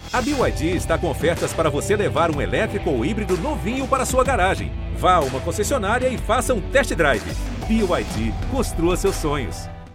A BYD está com ofertas para você levar um elétrico ou híbrido novinho para sua garagem. Vá a uma concessionária e faça um test drive. BYD, construa seus sonhos.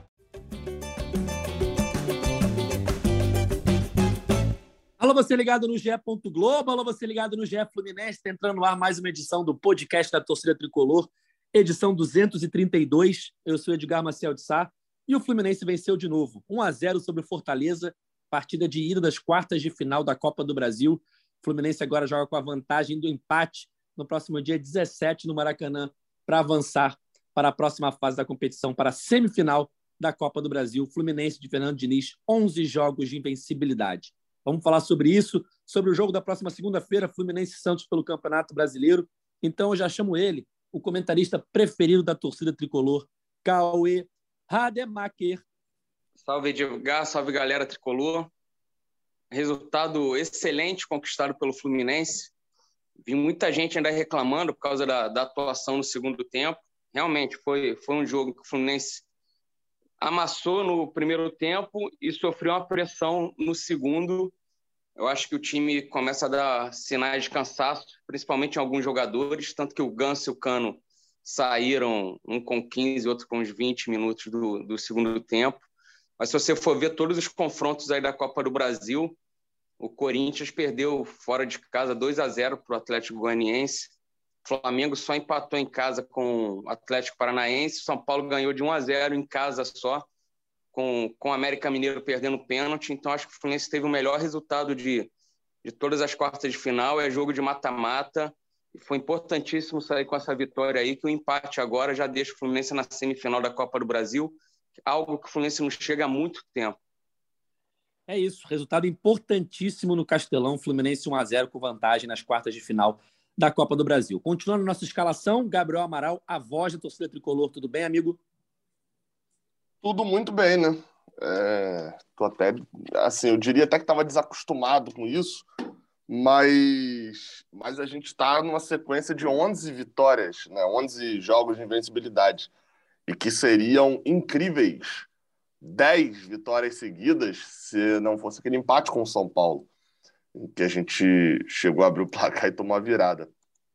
Alô, você ligado no GE. Globo, alô, você ligado no GE Fluminense, tá entrando no ar mais uma edição do podcast da Torcida Tricolor, edição 232. Eu sou Edgar Maciel de Sá e o Fluminense venceu de novo, 1-0 sobre o Fortaleza, partida de ida das quartas de final da Copa do Brasil. O Fluminense agora joga com a vantagem do empate no próximo dia 17 no Maracanã para avançar para a próxima fase da competição, para a semifinal da Copa do Brasil. Fluminense de Fernando Diniz, 11 jogos de invencibilidade. Vamos falar sobre isso, sobre o jogo da próxima segunda-feira, Fluminense e Santos pelo Campeonato Brasileiro. Então eu já chamo ele, o comentarista preferido da torcida tricolor, Cauê Rademacher. Salve, Edgar, salve, galera tricolor. Resultado excelente conquistado pelo Fluminense. Vi muita gente ainda reclamando por causa da atuação no segundo tempo. Realmente foi um jogo que o Fluminense amassou no primeiro tempo e sofreu uma pressão no segundo. Eu acho que o time começa a dar sinais de cansaço, principalmente em alguns jogadores, tanto que o Ganso e o Cano saíram, um com 15 e outro com uns 20 minutos do segundo tempo. Mas se você for ver todos os confrontos aí da Copa do Brasil, o Corinthians perdeu fora de casa 2-0 para o Atlético Goianiense. O Flamengo só empatou em casa com o Atlético Paranaense. O São Paulo ganhou de 1-0 em casa só, com o América Mineiro perdendo pênalti. Então, acho que o Fluminense teve o melhor resultado de todas as quartas de final. É jogo de mata-mata. E foi importantíssimo sair com essa vitória aí, que o empate agora já deixa o Fluminense na semifinal da Copa do Brasil, algo que o Fluminense não chega há muito tempo. É isso, resultado importantíssimo no Castelão, Fluminense 1-0 com vantagem nas quartas de final da Copa do Brasil. Continuando nossa escalação, Gabriel Amaral, a voz da torcida tricolor. Tudo bem, amigo? Tudo muito bem, né? Tô até, assim, eu diria até que estava desacostumado com isso, mas a gente está numa sequência de 11 vitórias, né? 11 jogos de invencibilidade, e que seriam incríveis 10 vitórias seguidas se não fosse aquele empate com o São Paulo, em que a gente chegou a abrir o placar e tomou a virada.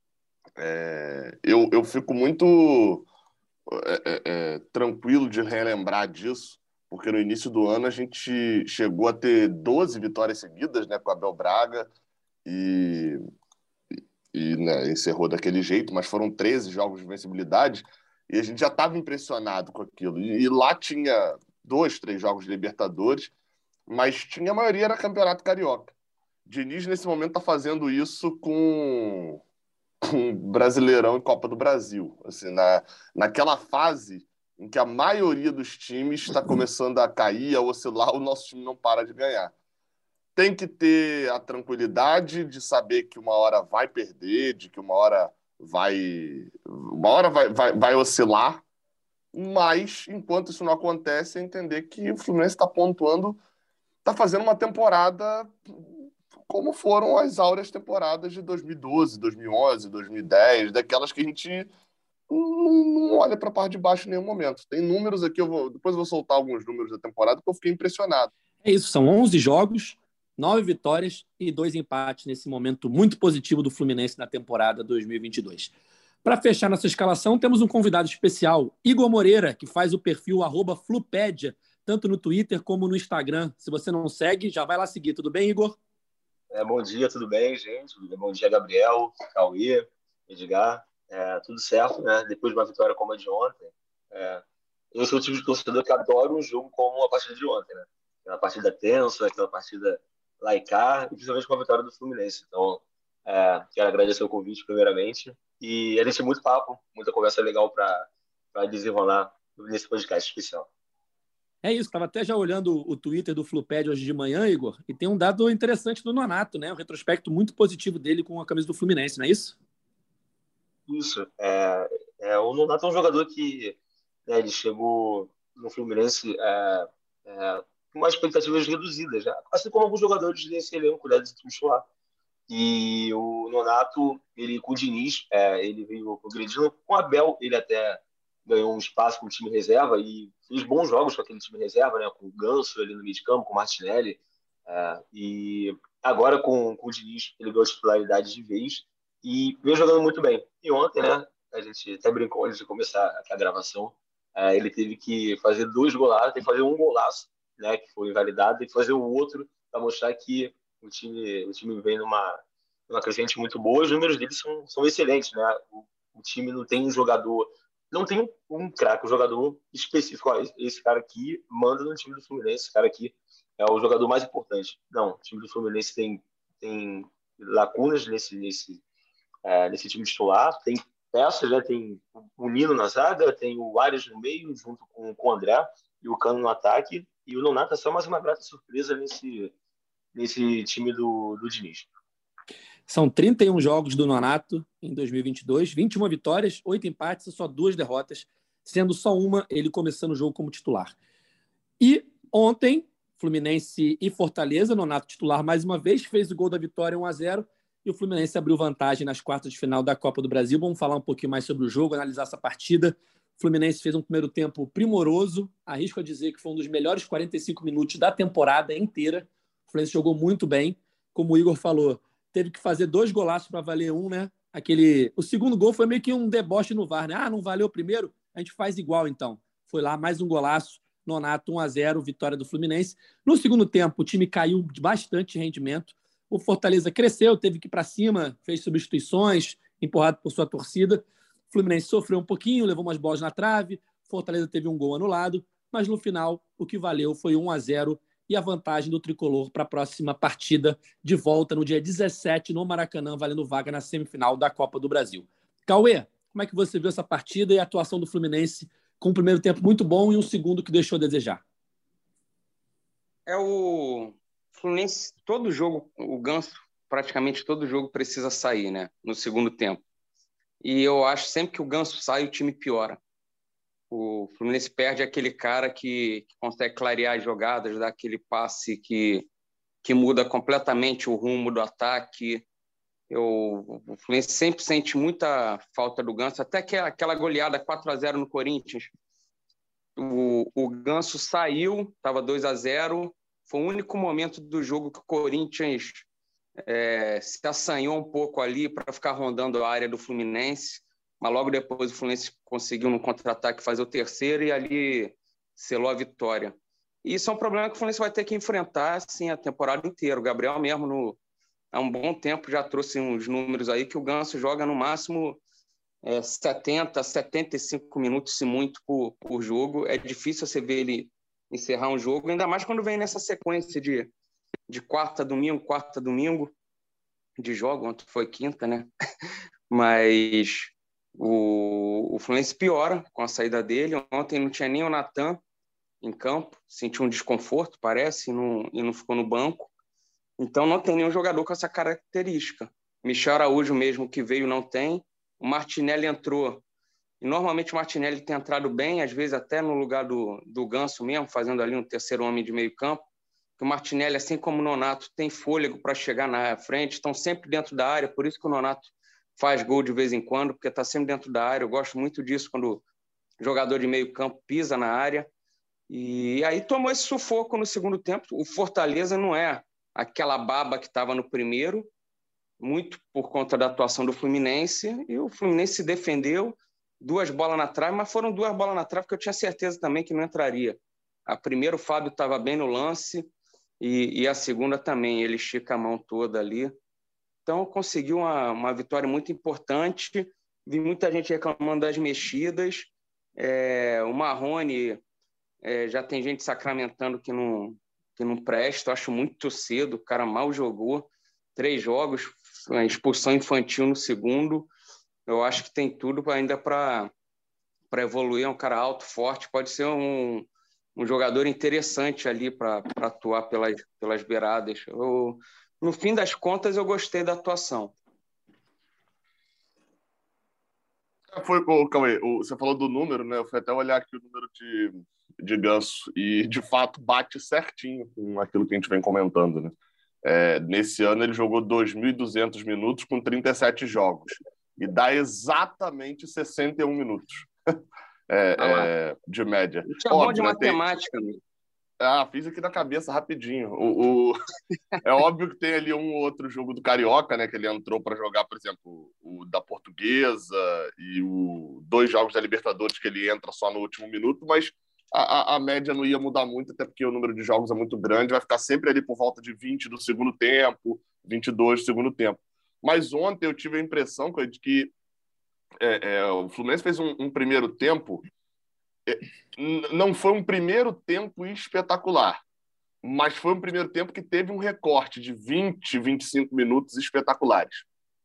Eu fico muito tranquilo de relembrar disso, porque no início do ano a gente chegou a ter 12 vitórias seguidas, né, com o Abel Braga, e né, encerrou daquele jeito, mas foram 13 jogos de invencibilidade, e a gente já estava impressionado com aquilo. E lá tinha 2, 3 jogos de Libertadores, mas a maioria era Campeonato Carioca. Diniz, nesse momento, está fazendo isso com Brasileirão e Copa do Brasil. Assim, naquela fase em que a maioria dos times está começando a cair, a oscilar, o nosso time não para de ganhar. Tem que ter a tranquilidade de saber que uma hora vai perder, de que uma hora vai oscilar, mas enquanto isso não acontece, é entender que o Fluminense está pontuando, está fazendo uma temporada como foram as áureas temporadas de 2012, 2011, 2010, daquelas que a gente não olha para a parte de baixo em nenhum momento. Tem números aqui, depois eu vou soltar alguns números da temporada, que eu fiquei impressionado. É isso, são 11 jogos, 9 vitórias e 2 empates nesse momento muito positivo do Fluminense na temporada 2022. Para fechar nossa escalação, temos um convidado especial, Igor Moreira, que faz o perfil @Flupédia, tanto no Twitter como no Instagram. Se você não segue, já vai lá seguir. Tudo bem, Igor? Bom dia, tudo bem, gente? Bom dia, Gabriel, Cauê, Edgar. Tudo certo, né? Depois de uma vitória como a de ontem. Eu sou o tipo de torcedor que adora um jogo como a partida de ontem, né? Aquela partida tensa, aquela partida laicar, e principalmente com a vitória do Fluminense. Então, quero agradecer o convite, primeiramente. E a gente tem muito papo, muita conversa legal para desenrolar nesse podcast especial. É isso, estava até já olhando o Twitter do Flupédia hoje de manhã, Igor, e tem um dado interessante do Nonato, né? Um retrospecto muito positivo dele com a camisa do Fluminense, não é isso? Isso. O Nonato é um jogador que, né, ele chegou no Fluminense com umas expectativas reduzidas, né? Assim como alguns jogadores desse elenco, né, de titular. E o Nonato, ele com o Diniz, ele veio progredindo. Com o Abel, ele até ganhou um espaço com o time reserva e fez bons jogos com aquele time reserva, né? Com o Ganso ali no meio de campo, com o Martinelli. E agora com o Diniz, ele ganhou titularidade de vez e veio jogando muito bem. E ontem, né, a gente até brincou antes de começar aqui a gravação, ele teve que fazer 2 golaços, teve que fazer um golaço, né, que foi invalidado, e fazer o outro para mostrar que o time vem numa crescente muito boa. Os números deles são excelentes, né? O time não tem um jogador, não tem um craque, um jogador específico. Ó, esse cara aqui manda no time do Fluminense, esse cara aqui é o jogador mais importante. Não, o time do Fluminense tem lacunas nesse time titular, tem peças, né? Tem o Nino na zaga, tem o Arias no meio, junto com o André, e o Cano no ataque, e o Nonato é só mais uma grata surpresa nesse time do Diniz. São 31 jogos do Nonato em 2022, 21 vitórias, 8 empates e só 2 derrotas, sendo só uma ele começando o jogo como titular. E ontem, Fluminense e Fortaleza, Nonato titular mais uma vez, fez o gol da vitória 1-0 e o Fluminense abriu vantagem nas quartas de final da Copa do Brasil. Vamos falar um pouquinho mais sobre o jogo, analisar essa partida. O Fluminense fez um primeiro tempo primoroso, arrisco a dizer que foi um dos melhores 45 minutos da temporada inteira. O Fluminense jogou muito bem, como o Igor falou, teve que fazer 2 golaços para valer um, né? O segundo gol foi meio que um deboche no VAR, né? Ah, não valeu o primeiro? A gente faz igual, então. Foi lá, mais um golaço, Nonato 1-0, vitória do Fluminense. No segundo tempo, o time caiu de bastante rendimento. O Fortaleza cresceu, teve que ir para cima, fez substituições, empurrado por sua torcida. O Fluminense sofreu um pouquinho, levou umas bolas na trave. Fortaleza teve um gol anulado, mas no final o que valeu foi 1-0 e a vantagem do Tricolor para a próxima partida de volta no dia 17 no Maracanã, valendo vaga na semifinal da Copa do Brasil. Cauê, como é que você viu essa partida e a atuação do Fluminense com um primeiro tempo muito bom e um segundo que deixou a desejar? O Fluminense, todo jogo, o Ganso, praticamente todo jogo precisa sair, né, no segundo tempo. E eu acho sempre que o Ganso sai, o time piora. O Fluminense perde aquele cara que consegue clarear as jogadas, dar aquele passe que muda completamente o rumo do ataque. O Fluminense sempre sente muita falta do Ganso, até que aquela goleada 4-0 no Corinthians. O Ganso saiu, estava 2-0. Foi o único momento do jogo que o Corinthians se assanhou um pouco ali para ficar rondando a área do Fluminense. Mas logo depois o Fluminense conseguiu no contra-ataque fazer o terceiro e ali selou a vitória. E isso é um problema que o Fluminense vai ter que enfrentar assim, a temporada inteira. O Gabriel mesmo, há um bom tempo, já trouxe uns números aí que o Ganso joga no máximo 70, 75 minutos, se muito, por jogo. É difícil você ver ele encerrar um jogo, ainda mais quando vem nessa sequência de quarta, domingo, de jogo. Ontem foi quinta, né? Mas o Fluminense piora com a saída dele. Ontem não tinha nem o Natan em campo, sentiu um desconforto, parece, e não ficou no banco. Então não tem nenhum jogador com essa característica. Michel Araújo mesmo que veio não tem. O Martinelli entrou. E normalmente o Martinelli tem entrado bem, às vezes até no lugar do Ganso mesmo, fazendo ali um terceiro homem de meio campo. O Martinelli, assim como o Nonato, tem fôlego para chegar na frente, estão sempre dentro da área, por isso que o Nonato faz gol de vez em quando, porque está sempre dentro da área. Eu gosto muito disso quando o jogador de meio campo pisa na área. E aí tomou esse sufoco no segundo tempo. O Fortaleza não é aquela baba que estava no primeiro, muito por conta da atuação do Fluminense, e o Fluminense se defendeu, 2 bolas na trave, mas foram 2 bolas na trave que eu tinha certeza também que não entraria. A primeira o Fábio estava bem no lance, e a segunda também, ele estica a mão toda ali. Então conseguiu uma vitória muito importante. Vi muita gente reclamando das mexidas. O Marrone, já tem gente sacramentando que não presta. Eu acho muito cedo, o cara mal jogou 3 jogos, a expulsão infantil no segundo. Eu acho que tem tudo ainda para evoluir. É um cara alto, forte, pode ser um jogador interessante ali para atuar pelas beiradas. No fim das contas, eu gostei da atuação. Calma aí, você falou do número, né? Eu fui até olhar aqui o número de Ganso e, de fato, bate certinho com aquilo que a gente vem comentando, né? Nesse ano, ele jogou 2.200 minutos com 37 jogos e dá exatamente 61 minutos de média. Tinha bom de matemática, amigo. Fiz aqui na cabeça rapidinho. É óbvio que tem ali um ou outro jogo do Carioca, né? Que ele entrou para jogar, por exemplo, o da Portuguesa e dois jogos da Libertadores que ele entra só no último minuto, mas a média não ia mudar muito, até porque o número de jogos é muito grande, vai ficar sempre ali por volta de 20 do segundo tempo, 22 do segundo tempo. Mas ontem eu tive a impressão de que o Fluminense fez um primeiro tempo. Não foi um primeiro tempo espetacular, mas foi um primeiro tempo que teve um recorte de 20, 25 minutos espetaculares.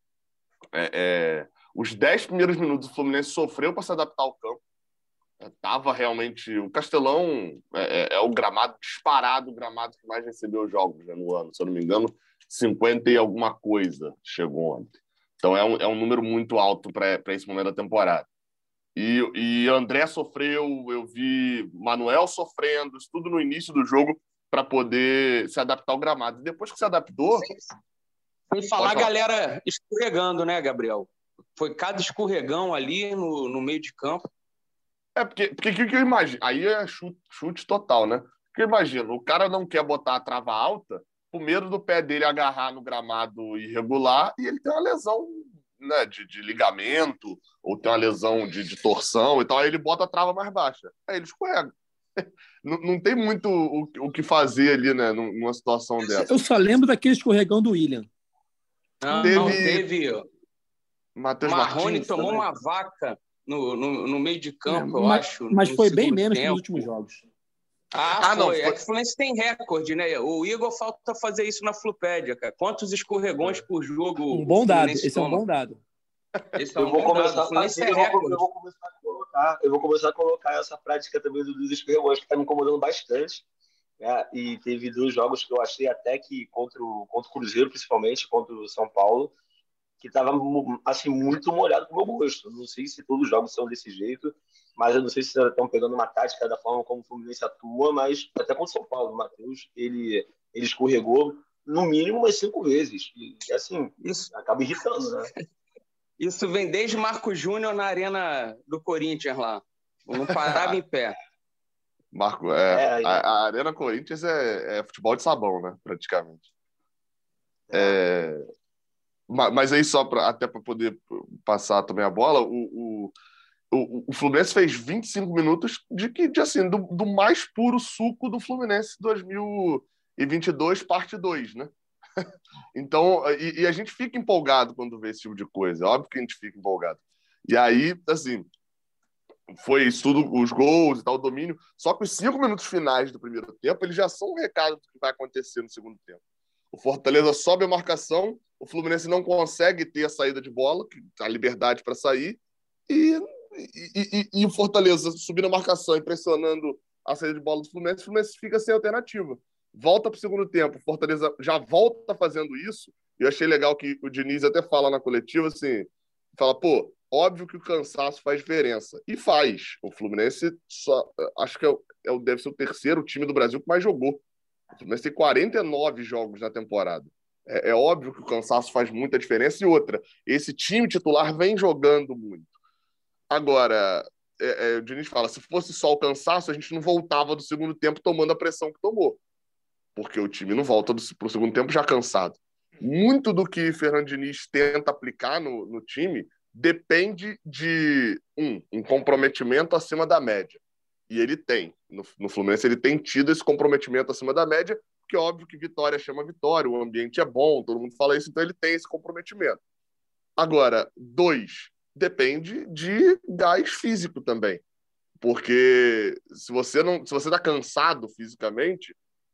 Os 10 primeiros minutos o Fluminense sofreu para se adaptar ao campo. Tava realmente... O Castelão é o gramado disparado, o gramado que mais recebeu jogos, né, no ano. Se eu não me engano, 50 e alguma coisa chegou ontem. Então é um número muito alto para esse momento da temporada. E André sofreu, eu vi Manuel sofrendo, isso tudo no início do jogo para poder se adaptar ao gramado. E depois que se adaptou... Sem falar a galera escorregando, né, Gabriel? Foi cada escorregão ali no meio de campo. Porque o que eu imagino? Aí é chute total, né? Porque eu imagino, o cara não quer botar a trava alta por medo do pé dele agarrar no gramado irregular e ele tem uma lesão, né, de ligamento ou tem uma lesão de torção e tal, aí ele bota a trava mais baixa. Aí ele escorrega. Não tem muito o que fazer ali, né, numa situação dessa. Eu só lembro daquele escorregão do William. Não, teve... Matheus Marrone Martins tomou também. uma vaca no meio de campo, eu acho. Mas foi bem menos tempo. que nos últimos jogos. Foi. Não, É que o Fluminense tem recorde, né? O Igor falta fazer isso na Flupédia, cara. Quantos escorregões por jogo? Um bom dado. Esse é um bom dado. Eu vou começar a colocar essa prática também dos escorregões, que está me incomodando bastante. Né? E teve 2 jogos que eu achei até que contra o Cruzeiro, principalmente, contra o São Paulo, que estava assim, muito molhado pro meu gosto. Não sei se todos os jogos são desse jeito, mas eu não sei se estão pegando uma tática da forma como o Fluminense atua, mas até contra o São Paulo, o Matheus, ele escorregou no mínimo umas 5 vezes. E assim, isso acaba irritando, né? Isso vem desde Marco Júnior na arena do Corinthians lá. Não parava em pé. Marco, a Arena Corinthians é futebol de sabão, né? Praticamente. Mas aí, até para poder passar também a bola, o Fluminense fez 25 minutos assim, do mais puro suco do Fluminense 2022, parte 2, né? Então, e a gente fica empolgado quando vê esse tipo de coisa. É óbvio que a gente fica empolgado. E aí, assim, foi isso tudo, os gols e tal, o domínio. Só que os 5 minutos finais do primeiro tempo, eles já são um recado do que vai acontecer no segundo tempo. O Fortaleza sobe a marcação, o Fluminense não consegue ter a saída de bola, a liberdade para sair, e o Fortaleza subindo a marcação, impressionando a saída de bola do Fluminense, o Fluminense fica sem alternativa. Volta para o segundo tempo, o Fortaleza já volta fazendo isso, e eu achei legal que o Diniz até fala na coletiva, assim, fala, óbvio que o cansaço faz diferença. E faz. O Fluminense acho que deve ser o terceiro time do Brasil que mais jogou. O Fluminense tem 49 jogos na temporada. É óbvio que o cansaço faz muita diferença. E outra, esse time titular vem jogando muito. Agora, o Diniz fala, se fosse só o cansaço, a gente não voltava do segundo tempo tomando a pressão que tomou. Porque o time não volta para o segundo tempo já cansado. Muito do que Fernando Diniz tenta aplicar no time depende de um comprometimento acima da média. E ele tem. No Fluminense ele tem tido esse comprometimento acima da média, porque é óbvio que vitória chama vitória, o ambiente é bom, todo mundo fala isso, então ele tem esse comprometimento. Agora, 2, depende de gás físico também. Porque se você está cansado fisicamente,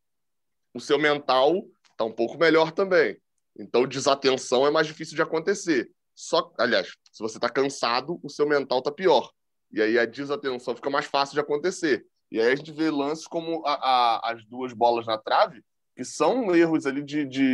o seu mental está um pouco melhor também. Então, desatenção é mais difícil de acontecer. Aliás, se você está cansado, o seu mental está pior. E aí a desatenção fica mais fácil de acontecer. E aí a gente vê lances como as 2 bolas na trave, que são erros ali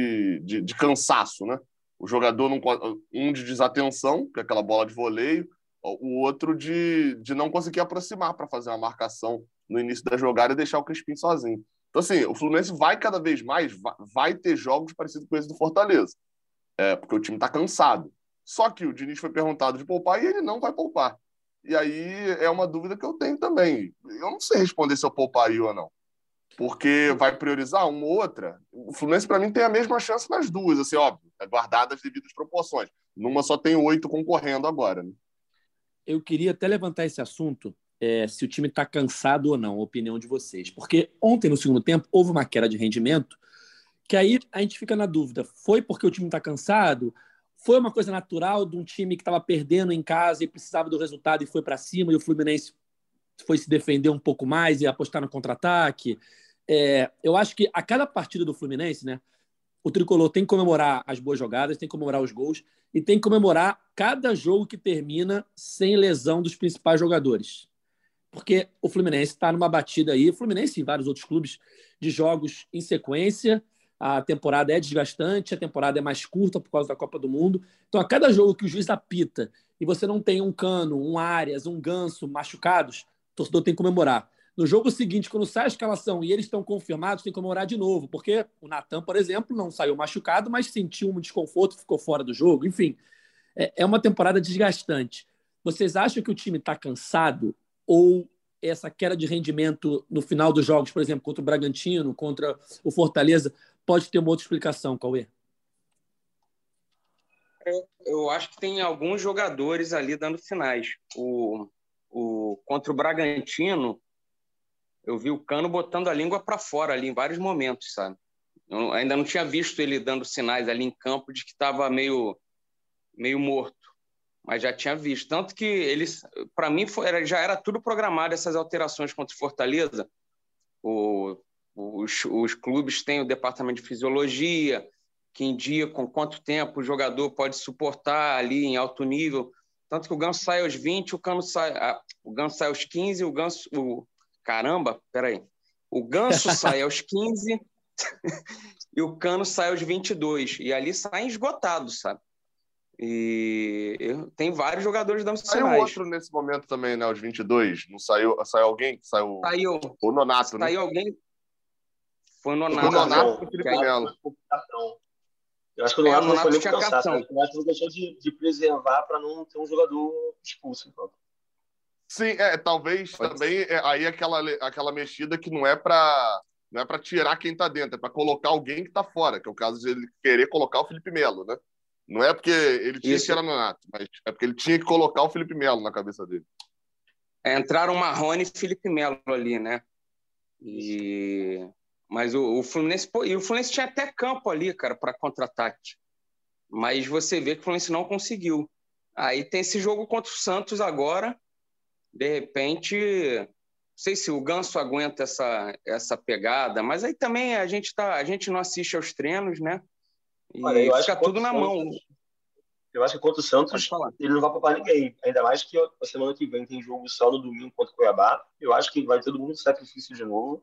de cansaço, né? O jogador, um de desatenção, que é aquela bola de voleio, o outro de não conseguir aproximar para fazer uma marcação no início da jogada e deixar o Crispim sozinho. Então, assim, o Fluminense vai cada vez mais, vai ter jogos parecidos com esse do Fortaleza. Porque o time está cansado. Só que o Diniz foi perguntado de poupar e ele não vai poupar. E aí é uma dúvida que eu tenho também. Eu não sei responder se eu pouparia ou não. porque vai priorizar uma ou outra. O Fluminense, para mim, tem a mesma chance nas duas, assim, óbvio, guardadas as devidas proporções. Numa só tem 8 concorrendo agora, né? Eu queria até levantar esse assunto, se o time está cansado ou não, a opinião de vocês. Porque ontem, no segundo tempo, houve uma queda de rendimento, que aí a gente fica na dúvida. Foi porque o time está cansado? Foi uma coisa natural de um time que estava perdendo em casa e precisava do resultado e foi para cima, e o Fluminense foi se defender um pouco mais e apostar no contra-ataque? Eu acho que a cada partida do Fluminense, né, o Tricolor tem que comemorar as boas jogadas, tem que comemorar os gols e tem que comemorar cada jogo que termina sem lesão dos principais jogadores. Porque o Fluminense está numa batida aí, o Fluminense e vários outros clubes, de jogos em sequência. A temporada é desgastante, a temporada é mais curta por causa da Copa do Mundo. Então, a cada jogo que o juiz apita e você não tem um Cano, um Arias, um Ganso machucados, o torcedor tem que comemorar. No jogo seguinte, quando sai a escalação e eles estão confirmados, tem que comemorar de novo, porque o Natan, por exemplo, não saiu machucado, mas sentiu um desconforto, ficou fora do jogo. Enfim, é uma temporada desgastante. Vocês acham que o time está cansado ou essa queda de rendimento no final dos jogos, por exemplo, contra o Bragantino, contra o Fortaleza, pode ter uma outra explicação, Cauê? Eu acho que tem alguns jogadores ali dando sinais. Contra o Bragantino, eu vi o Cano botando a língua para fora ali em vários momentos, sabe? Eu ainda não tinha visto ele dando sinais ali em campo de que estava meio morto, mas já tinha visto. Tanto que eles, para mim, já era tudo programado, essas alterações contra o Fortaleza. Os clubes têm o departamento de fisiologia, que indicam quanto tempo o jogador pode suportar ali em alto nível. Tanto que o Ganso sai aos 20, o Ganso sai aos 15, Caramba, peraí. O Ganso sai aos 15 e o Cano sai aos 22. E ali saem esgotados, sabe? E tem vários jogadores dando sinais. Saiu outro nesse momento também, né? Aos 22. Não saiu alguém? Saiu o Nonato, né? Saiu alguém? Foi o Nonato. O Nonato e o Felipe Melo. Eu acho que o Nonato não foi nem cansado. O Nonato deixou de preservar para não ter um jogador expulso. Então. Sim, talvez também aí aquela mexida que não é para tirar quem está dentro, é para colocar alguém que está fora, que é o caso de ele querer colocar o Felipe Melo, né? Não é porque ele tinha que era Nonato, mas é porque ele tinha que colocar o Felipe Melo na cabeça dele. Entraram Marrone e Felipe Melo ali, né? Mas o Fluminense tinha até campo ali, cara, para contra-ataque. Mas você vê que o Fluminense não conseguiu. Aí tem esse jogo contra o Santos agora. De repente, não sei se o Ganso aguenta essa pegada, mas aí também a gente não assiste aos treinos, né? E olha, eu fica tudo na mão. Eu acho que contra o Santos ele não vai poupar ninguém. Ainda mais que a semana que vem tem jogo só no domingo contra o Cuiabá. Eu acho que vai todo mundo sacrifício de novo.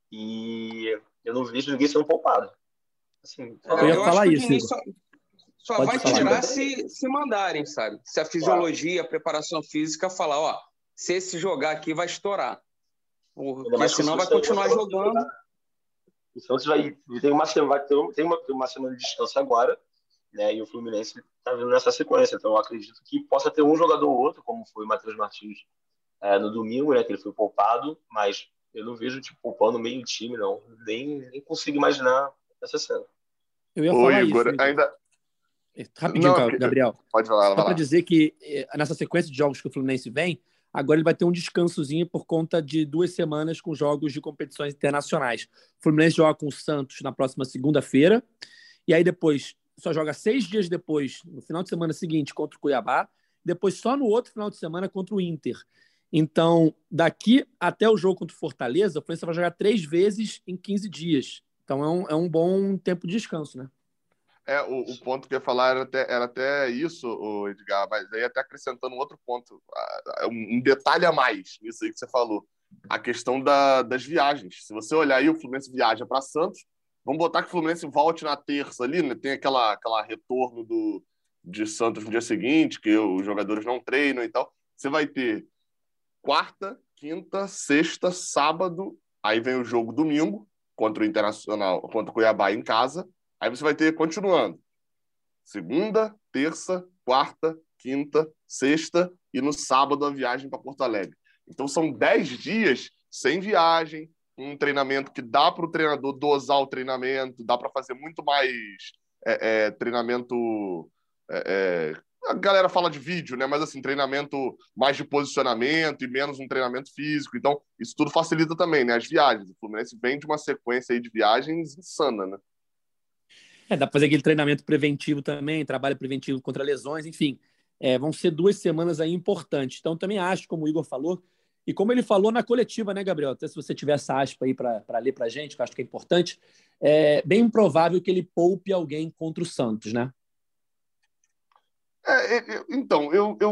E eu não vejo ninguém sendo poupado. Assim, eu ia falar isso. Só vai tirar se mandarem, sabe? Se a fisiologia, a preparação física falar, ó, se esse jogar aqui vai estourar. Porque senão vai continuar jogando. O Santos tem uma semana de descanso agora, né? E o Fluminense está vindo nessa sequência. Então eu acredito que possa ter um jogador ou outro, como foi o Matheus Martins no domingo, né? Que ele foi poupado, mas eu não vejo poupando meio time, não. Nem consigo imaginar essa cena. Eu ia falar Igor, isso. Ainda... Rapidinho, Gabriel. Pode falar. Só para dizer que nessa sequência de jogos que o Fluminense vem, agora ele vai ter um descansozinho por conta de 2 semanas com jogos de competições internacionais. O Fluminense joga com o Santos na próxima segunda-feira, e aí depois só joga 6 dias depois, no final de semana seguinte, contra o Cuiabá, depois só no outro final de semana contra o Inter. Então, daqui até o jogo contra o Fortaleza, o Fluminense vai jogar 3 vezes em 15 dias. Então é um bom tempo de descanso, né? O ponto que eu ia falar era até isso, Edgar, mas aí até acrescentando um outro ponto, um detalhe a mais nisso aí que você falou, a questão das viagens. Se você olhar aí, o Fluminense viaja para Santos, vamos botar que o Fluminense volte na terça ali, né? Tem aquela retorno de Santos no dia seguinte, que os jogadores não treinam e tal. Você vai ter quarta, quinta, sexta, sábado, aí vem o jogo domingo, contra o Internacional, contra o Cuiabá em casa. Aí você vai ter, continuando, segunda, terça, quarta, quinta, sexta e no sábado a viagem para Porto Alegre. Então são 10 dias sem viagem, um treinamento que dá para o treinador dosar o treinamento, dá para fazer muito mais treinamento... a galera fala de vídeo, né? Mas assim, treinamento mais de posicionamento e menos um treinamento físico. Então, isso tudo facilita também, né? As viagens. O Fluminense vem de uma sequência aí de viagens insana, né? Dá para fazer aquele treinamento preventivo também, trabalho preventivo contra lesões, enfim. Vão ser 2 semanas aí importantes. Então, também acho, como o Igor falou, e como ele falou na coletiva, né, Gabriel? Até se você tiver essa aspa aí para ler para a gente, que eu acho que é importante, é bem improvável que ele poupe alguém contra o Santos, né? Então,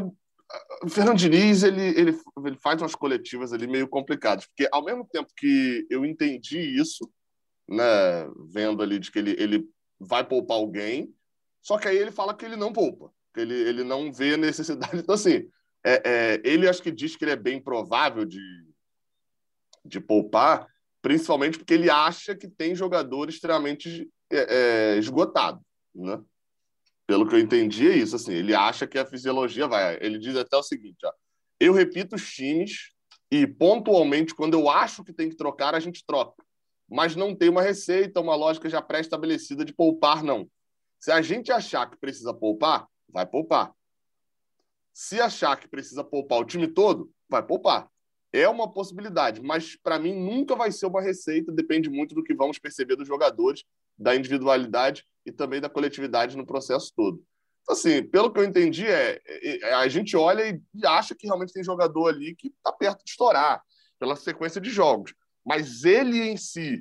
o Fernando Diniz, ele faz umas coletivas ali meio complicadas, porque ao mesmo tempo que eu entendi isso, né, vendo ali de que ele vai poupar alguém, só que aí ele fala que ele não poupa, que ele não vê necessidade. Então, assim, ele acho que diz que ele é bem provável de poupar, principalmente porque ele acha que tem jogador extremamente esgotado, né? Pelo que eu entendi, é isso. Assim, ele acha que a fisiologia vai. Ele diz até o seguinte: ó, eu repito os times e, pontualmente, quando eu acho que tem que trocar, a gente troca. Mas não tem uma receita, uma lógica já pré-estabelecida de poupar, não. Se a gente achar que precisa poupar, vai poupar. Se achar que precisa poupar o time todo, vai poupar. É uma possibilidade, mas para mim nunca vai ser uma receita, depende muito do que vamos perceber dos jogadores, da individualidade e também da coletividade no processo todo. Então, assim, pelo que eu entendi, a gente olha e acha que realmente tem jogador ali que está perto de estourar, pela sequência de jogos. Mas ele em si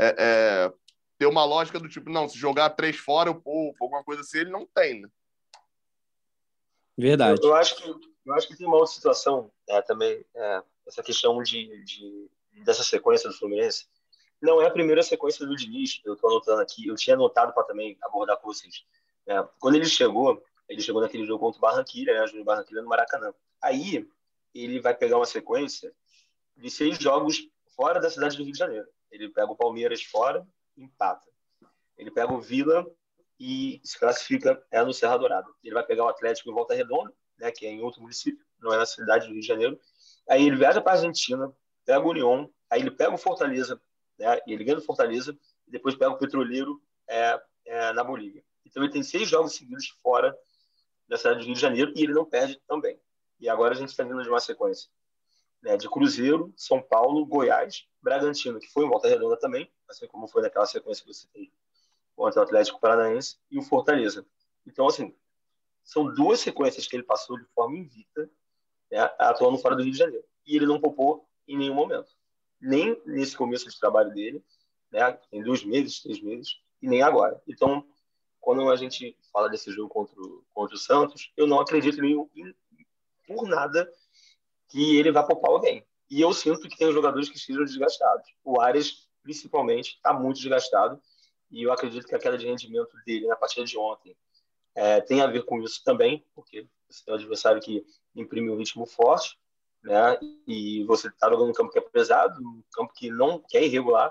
ter uma lógica do tipo, não, se jogar 3 fora, eu poupo, alguma coisa assim, ele não tem, né? Verdade. Eu acho que tem uma outra situação também, essa questão dessa sequência do Fluminense. Não é a primeira sequência do Diniz, eu estou anotando aqui, eu tinha anotado para também abordar com vocês. Quando ele chegou naquele jogo contra o Barranquilla, né, Júnior Barranquilla no Maracanã. Aí ele vai pegar uma sequência de 6 jogos fora da cidade do Rio de Janeiro. Ele pega o Palmeiras fora, empata. Ele pega o Vila e se classifica no Serra Dourada. Ele vai pegar o Atlético em Volta Redonda, né, que é em outro município, não é na cidade do Rio de Janeiro. Aí ele viaja para a Argentina, pega o União, aí ele pega o Fortaleza, né, e ele ganha o Fortaleza, e depois pega o Petroleiro na Bolívia. Então ele tem 6 jogos seguidos fora da cidade do Rio de Janeiro e ele não perde também. E agora a gente está vindo de uma sequência, né, de Cruzeiro, São Paulo, Goiás, Bragantino, que foi em Volta Redonda também, assim como foi naquela sequência que eu citei contra o Atlético Paranaense, e o Fortaleza. Então, assim, são 2 sequências que ele passou de forma invicta, né, atuando fora do Rio de Janeiro. E ele não poupou em nenhum momento. Nem nesse começo de trabalho dele, né, em 2 meses, 3 meses, e nem agora. Então, quando a gente fala desse jogo contra o Santos, eu não acredito por nada que ele vai poupar alguém. E eu sinto que tem jogadores que estejam desgastados. O Arias, principalmente, está muito desgastado. E eu acredito que a queda de rendimento dele na partida de ontem tem a ver com isso também, porque você tem um adversário que imprime um ritmo forte, né? E você está jogando um campo que é pesado, um campo que é irregular,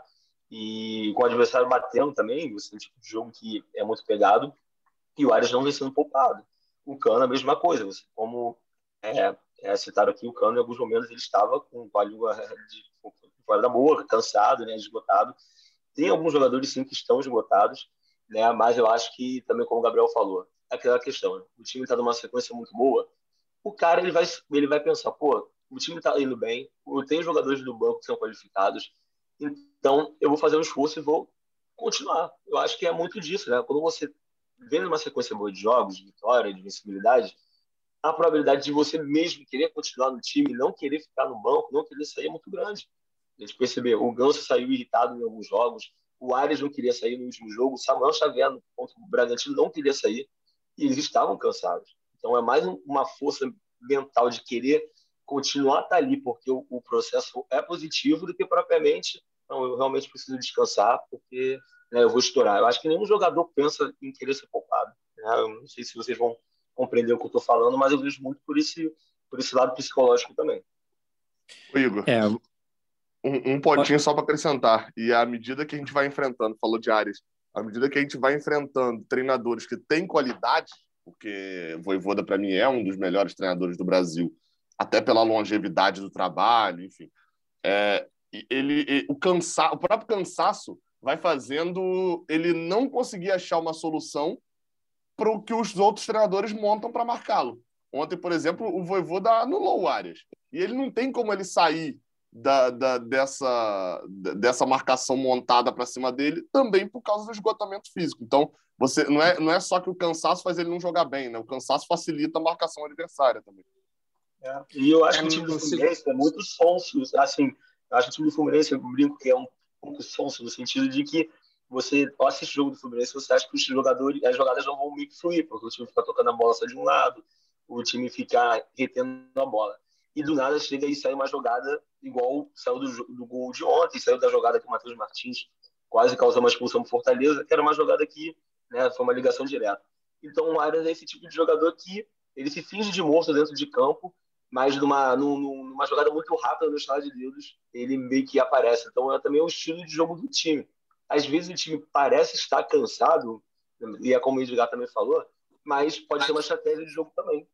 e com o adversário batendo também, você tem um tipo de jogo que é muito pegado, e o Arias não vem sendo poupado. O Cano, a mesma coisa. Como citaram aqui, o Cano, em alguns momentos, ele estava com a língua fora da boca, cansado, né, esgotado. Tem alguns jogadores, sim, que estão esgotados, né? Mas eu acho que, também como o Gabriel falou, é aquela questão, né? O time está numa sequência muito boa, o cara ele vai pensar, pô, o time está indo bem, eu tenho jogadores do banco que são qualificados, então eu vou fazer um esforço e vou continuar. Eu acho que é muito disso, né? Quando você vem numa sequência boa de jogos, de vitória, de vencibilidade, a probabilidade de você mesmo querer continuar no time, não querer ficar no banco, não querer sair é muito grande. A gente percebeu, o Ganso saiu irritado em alguns jogos, o Arias não queria sair no último jogo, o Samuel Xavier contra o Bragantino não queria sair, e eles estavam cansados. Então é mais uma força mental de querer continuar a estar ali, porque o processo é positivo, do que propriamente, não, eu realmente preciso descansar, porque eu vou estourar. Eu acho que nenhum jogador pensa em querer ser poupado, né? Eu não sei se vocês vão compreender o que eu estou falando, mas eu vejo muito por esse lado psicológico também. Ô, Igor, um pontinho só para acrescentar. E à medida que a gente vai enfrentando, falou de Arias, à medida que a gente vai enfrentando treinadores que têm qualidade, porque Vojvoda, para mim, é um dos melhores treinadores do Brasil, até pela longevidade do trabalho, enfim. o próprio cansaço vai fazendo ele não conseguir achar uma solução para o que os outros treinadores montam para marcá-lo. Ontem, por exemplo, o Vojvoda anulou o Arias. E ele não tem como ele sair dessa marcação montada para cima dele, também por causa do esgotamento físico. Então, não é só que o cansaço faz ele não jogar bem, né? O cansaço facilita a marcação adversária também. E eu acho que o time do Fluminense é muito sonso. Assim, eu acho que o time do Fluminense, eu brinco que é um pouco sonso, no sentido de que você assiste o jogo do Fluminense, você acha que os jogadores, as jogadas não vão meio que fluir, porque o time fica tocando a bola só de um lado, o time fica retendo a bola. E do nada chega e sai uma jogada igual saiu do gol de ontem, saiu da jogada que o Matheus Martins quase causou uma expulsão pro Fortaleza, que era uma jogada que, né, foi uma ligação direta. Então o Arias é esse tipo de jogador que ele se finge de morto dentro de campo, mas numa jogada muito rápida no estadio de dedos, ele meio que aparece. Então é também o estilo de jogo do time. Às vezes o time parece estar cansado, e é como o Edgar também falou, mas pode ser uma estratégia de jogo também.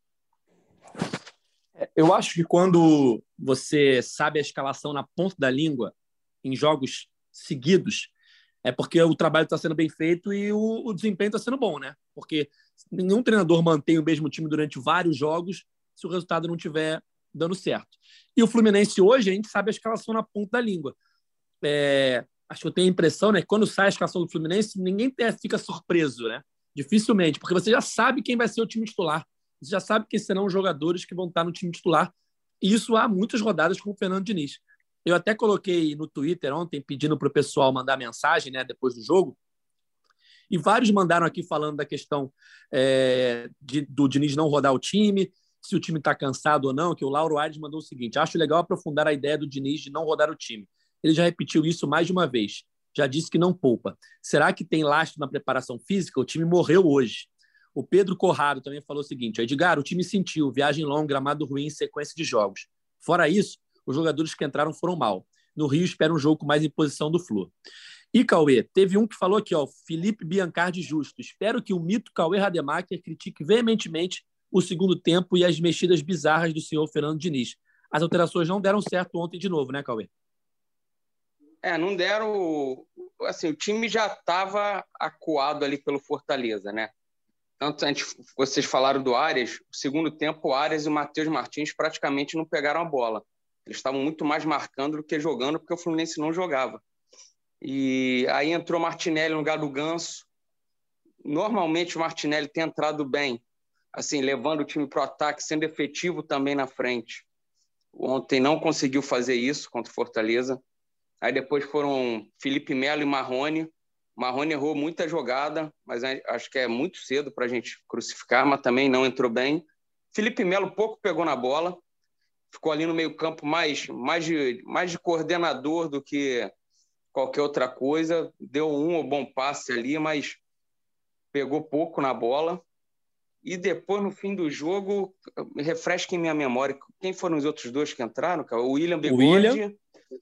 Eu acho que quando você sabe a escalação na ponta da língua, em jogos seguidos, é porque o trabalho está sendo bem feito e o desempenho está sendo bom, né? Porque nenhum treinador mantém o mesmo time durante vários jogos se o resultado não estiver dando certo. E o Fluminense hoje, a gente sabe a escalação na ponta da língua. Acho que eu tenho a impressão, né, que quando sai a escalação do Fluminense, ninguém fica surpreso, né? Dificilmente, porque você já sabe quem vai ser o time titular. Você já sabe quem serão os jogadores que vão estar no time titular. E isso há muitas rodadas com o Fernando Diniz. Eu até coloquei no Twitter ontem, pedindo para o pessoal mandar mensagem, né, depois do jogo, e vários mandaram aqui falando da questão do Diniz não rodar o time, se o time está cansado ou não, que o Lauro Aires mandou o seguinte: acho legal aprofundar a ideia do Diniz de não rodar o time. Ele já repetiu isso mais de uma vez. Já disse que não poupa. Será que tem lastro na preparação física? O time morreu hoje. O Pedro Corrado também falou o seguinte: Edgar, o time sentiu viagem longa, gramado ruim em sequência de jogos. Fora isso, os jogadores que entraram foram mal. No Rio, espera um jogo com mais imposição do Flu. E, Cauê, teve um que falou aqui, Felipe Biancardi Justo. Espero que o mito Cauê Rademacher critique veementemente o segundo tempo e as mexidas bizarras do senhor Fernando Diniz. As alterações não deram certo ontem de novo, né, Cauê? Não deram... Assim, o time já estava acuado ali pelo Fortaleza, né? Tanto vocês falaram do Arias, no segundo tempo o Arias e o Matheus Martins praticamente não pegaram a bola. Eles estavam muito mais marcando do que jogando, porque o Fluminense não jogava. E aí entrou o Martinelli no lugar do Ganso. Normalmente o Martinelli tem entrado bem, assim, levando o time para o ataque, sendo efetivo também na frente. Ontem não conseguiu fazer isso contra o Fortaleza. Aí depois foram Felipe Melo e Marrone. Marrone errou muita jogada, mas acho que é muito cedo para a gente crucificar, mas também não entrou bem. Felipe Melo pouco pegou na bola, ficou ali no meio-campo mais de coordenador do que qualquer outra coisa. Deu um bom passe ali, mas pegou pouco na bola. E depois, no fim do jogo, refresquem minha memória, quem foram os outros dois que entraram? O William Bigode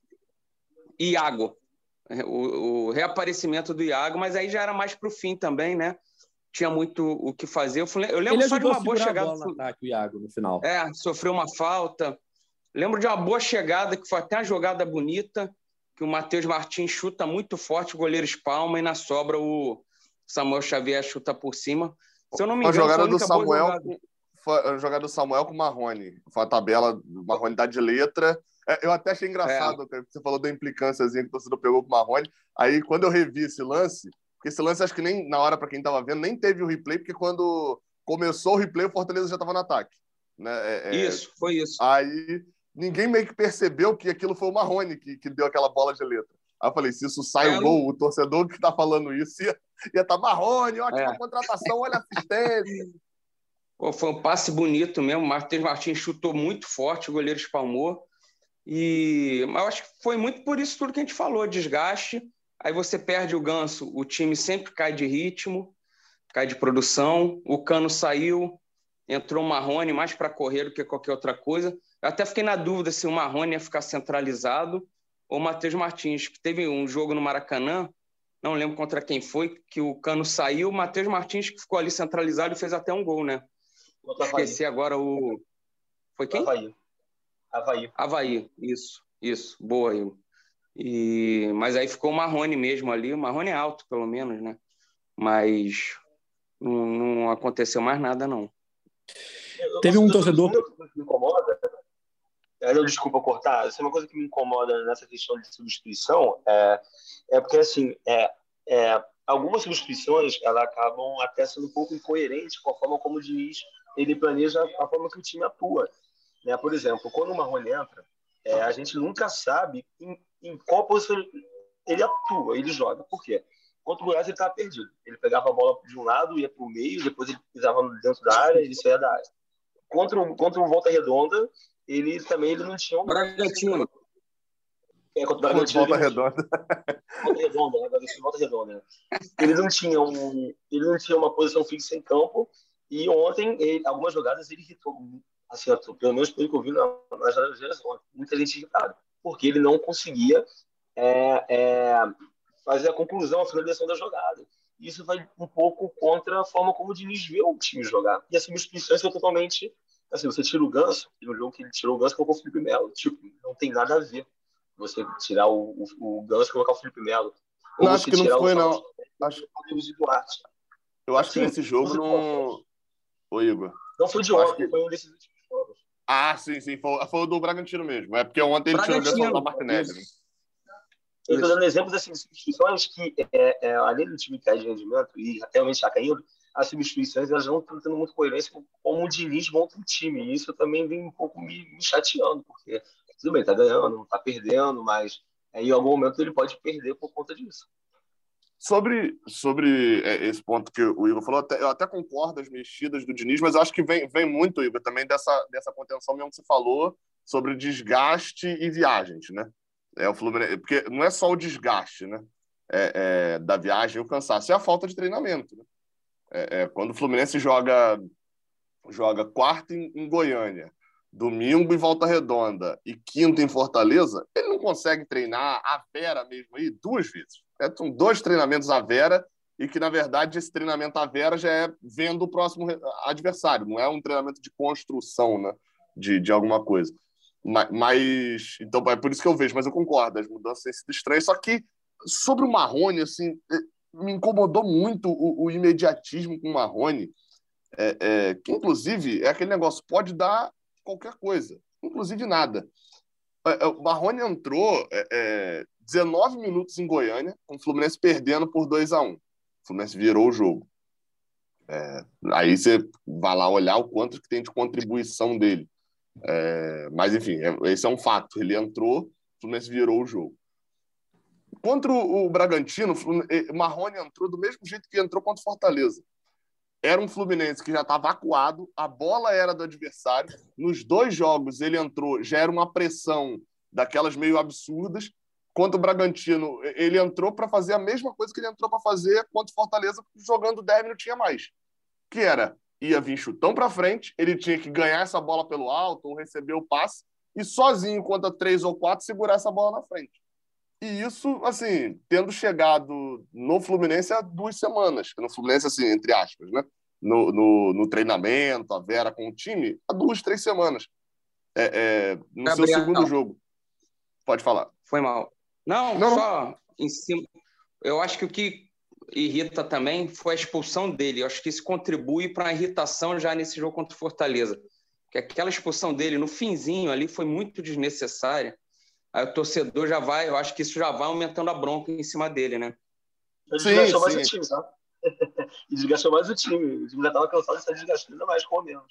e Iago. O reaparecimento do Iago, mas aí já era mais para o fim também, né? Tinha muito o que fazer. Eu lembro só de uma boa chegada. No ataque, o Iago, no final. Sofreu uma falta. Lembro de uma boa chegada, que foi até uma jogada bonita, que o Matheus Martins chuta muito forte, o goleiro espalma, e na sobra o Samuel Xavier chuta por cima. Se eu não me engano, a jogada do Samuel foi a jogada do Samuel com o Marrone. Foi a tabela do Marrone dá de letra. Eu até achei engraçado, que você falou da implicânciazinha que o torcedor pegou com o Marrone. Aí, quando eu revi esse lance, porque esse lance acho que nem na hora, para quem estava vendo, nem teve o replay, porque quando começou o replay, o Fortaleza já estava no ataque. Né? Isso, foi isso. Aí, ninguém meio que percebeu que aquilo foi o Marrone que deu aquela bola de letra. Aí eu falei, se isso sai o gol, o torcedor que está falando isso ia estar Marrone, ótima contratação, olha a assistência. Foi um passe bonito mesmo, o Matheus Martins chutou muito forte, o goleiro espalmou. Mas eu acho que foi muito por isso tudo que a gente falou, desgaste. Aí você perde o Ganso, o time sempre cai de ritmo, cai de produção. O Cano saiu, entrou o Marrone mais para correr do que qualquer outra coisa. Eu até fiquei na dúvida se o Marrone ia ficar centralizado ou o Matheus Martins, que teve um jogo no Maracanã, não lembro contra quem foi, que o Cano saiu, o Matheus Martins que ficou ali centralizado e fez até um gol, né? Esqueci agora o... Foi quem? Avaí, Avaí, isso. Isso, boa, Igor. Mas aí ficou o Marrone mesmo ali, o Marrone é alto, pelo menos, né? Mas não aconteceu mais nada, não. Teve um torcedor... Me incomoda, desculpa cortar, isso é uma coisa que me incomoda nessa questão de substituição, porque, assim, algumas substituições, elas acabam até sendo um pouco incoerentes com a forma como o Diniz, ele planeja a forma que o time atua, né? Por exemplo, quando o Marrone entra, a gente nunca sabe em qual posição ele atua, ele joga. Por quê? Contra o Goiás ele estava perdido. Ele pegava a bola de um lado, ia para o meio, depois ele pisava dentro da área, ele saía da área. Contra o Volta Redonda, ele não tinha um... Bragantino. Contra o Bragantino. Volta Redonda. Volta Redonda, né? Ele não tinha uma posição fixa em campo, e ontem, algumas jogadas, ele irritou, assim, pelo menos pelo que eu vi nas jogadas ontem, muita gente irritada, porque ele não conseguia fazer a conclusão, a finalização da jogada. Isso vai um pouco contra a forma como o Diniz vê o time jogar. E as substituições são totalmente... Assim, você tira o Ganso, no jogo que ele tirou o Ganso, colocou o Felipe Melo. Tipo, não tem nada a ver você tirar o Ganso e colocar o Felipe Melo. Não, acho que não foi, não. Eu acho que nesse jogo não... Ô, Igor. Não foi de ontem, foi um desses últimos jogos. Ah, sim. Foi o do Bragantino mesmo. É porque ontem ele tirou o Ganso da Martinelli, né? Eu estou dando exemplos assim, de substituições que, além do time cair de rendimento e realmente está caindo, as substituições elas não estão tendo muito coerência com como o Diniz monta o time. E isso também vem um pouco me chateando, porque tudo bem, está ganhando, não está perdendo, mas em algum momento ele pode perder por conta disso. Sobre esse ponto que o Igor falou, eu até concordo as mexidas do Diniz, mas eu acho que vem muito, Igor, também dessa contenção mesmo que você falou sobre desgaste e viagens, né? O Fluminense, porque não é só o desgaste, né? Da viagem e o cansaço, é a falta de treinamento, né? Quando o Fluminense joga quarta em Goiânia, domingo em Volta Redonda e quinta em Fortaleza, ele não consegue treinar a Vera mesmo aí 2 vezes. São 2 treinamentos à Vera e que, na verdade, esse treinamento à Vera já é vendo o próximo adversário, não é um treinamento de construção, né? de alguma coisa. Mas então é por isso que eu vejo, mas eu concordo, as mudanças têm sido estranhas. Só que sobre o Marrone, assim, me incomodou muito o imediatismo com o Marrone, que inclusive é aquele negócio, pode dar qualquer coisa, inclusive nada. O Marrone entrou 19 minutos em Goiânia, com o Fluminense perdendo por 2-1. O Fluminense virou o jogo. Aí você vai lá olhar o quanto que tem de contribuição dele. Mas, enfim, esse é um fato. Ele entrou, o Fluminense virou o jogo. Contra o Bragantino, o Marrone entrou do mesmo jeito que entrou contra o Fortaleza. Era um Fluminense que já estava acuado, a bola era do adversário. Nos 2 jogos ele entrou, já era uma pressão daquelas meio absurdas. Contra o Bragantino, ele entrou para fazer a mesma coisa que ele entrou para fazer contra o Fortaleza, jogando 10 minutos a mais. Que era... ia vir chutão para frente, ele tinha que ganhar essa bola pelo alto ou receber o passe e sozinho, contra 3 ou 4, segurar essa bola na frente. E isso, assim, tendo chegado no Fluminense há 2 semanas, no Fluminense, assim, entre aspas, né? No treinamento, a Vera com o time, há 2, 3 semanas. No Gabriel, seu segundo jogo. Pode falar. Foi mal. Não, só em cima. Eu acho que o que irrita também foi a expulsão dele. Eu acho que isso contribui para a irritação já nesse jogo contra o Fortaleza. Porque aquela expulsão dele no finzinho ali foi muito desnecessária. Aí o torcedor já vai, eu acho que isso já vai aumentando a bronca em cima dele, né? Ele desgastou mais o time, tá? Ele desgastou mais o time. O time já estava cansado de estar desgastando ainda mais com o menos.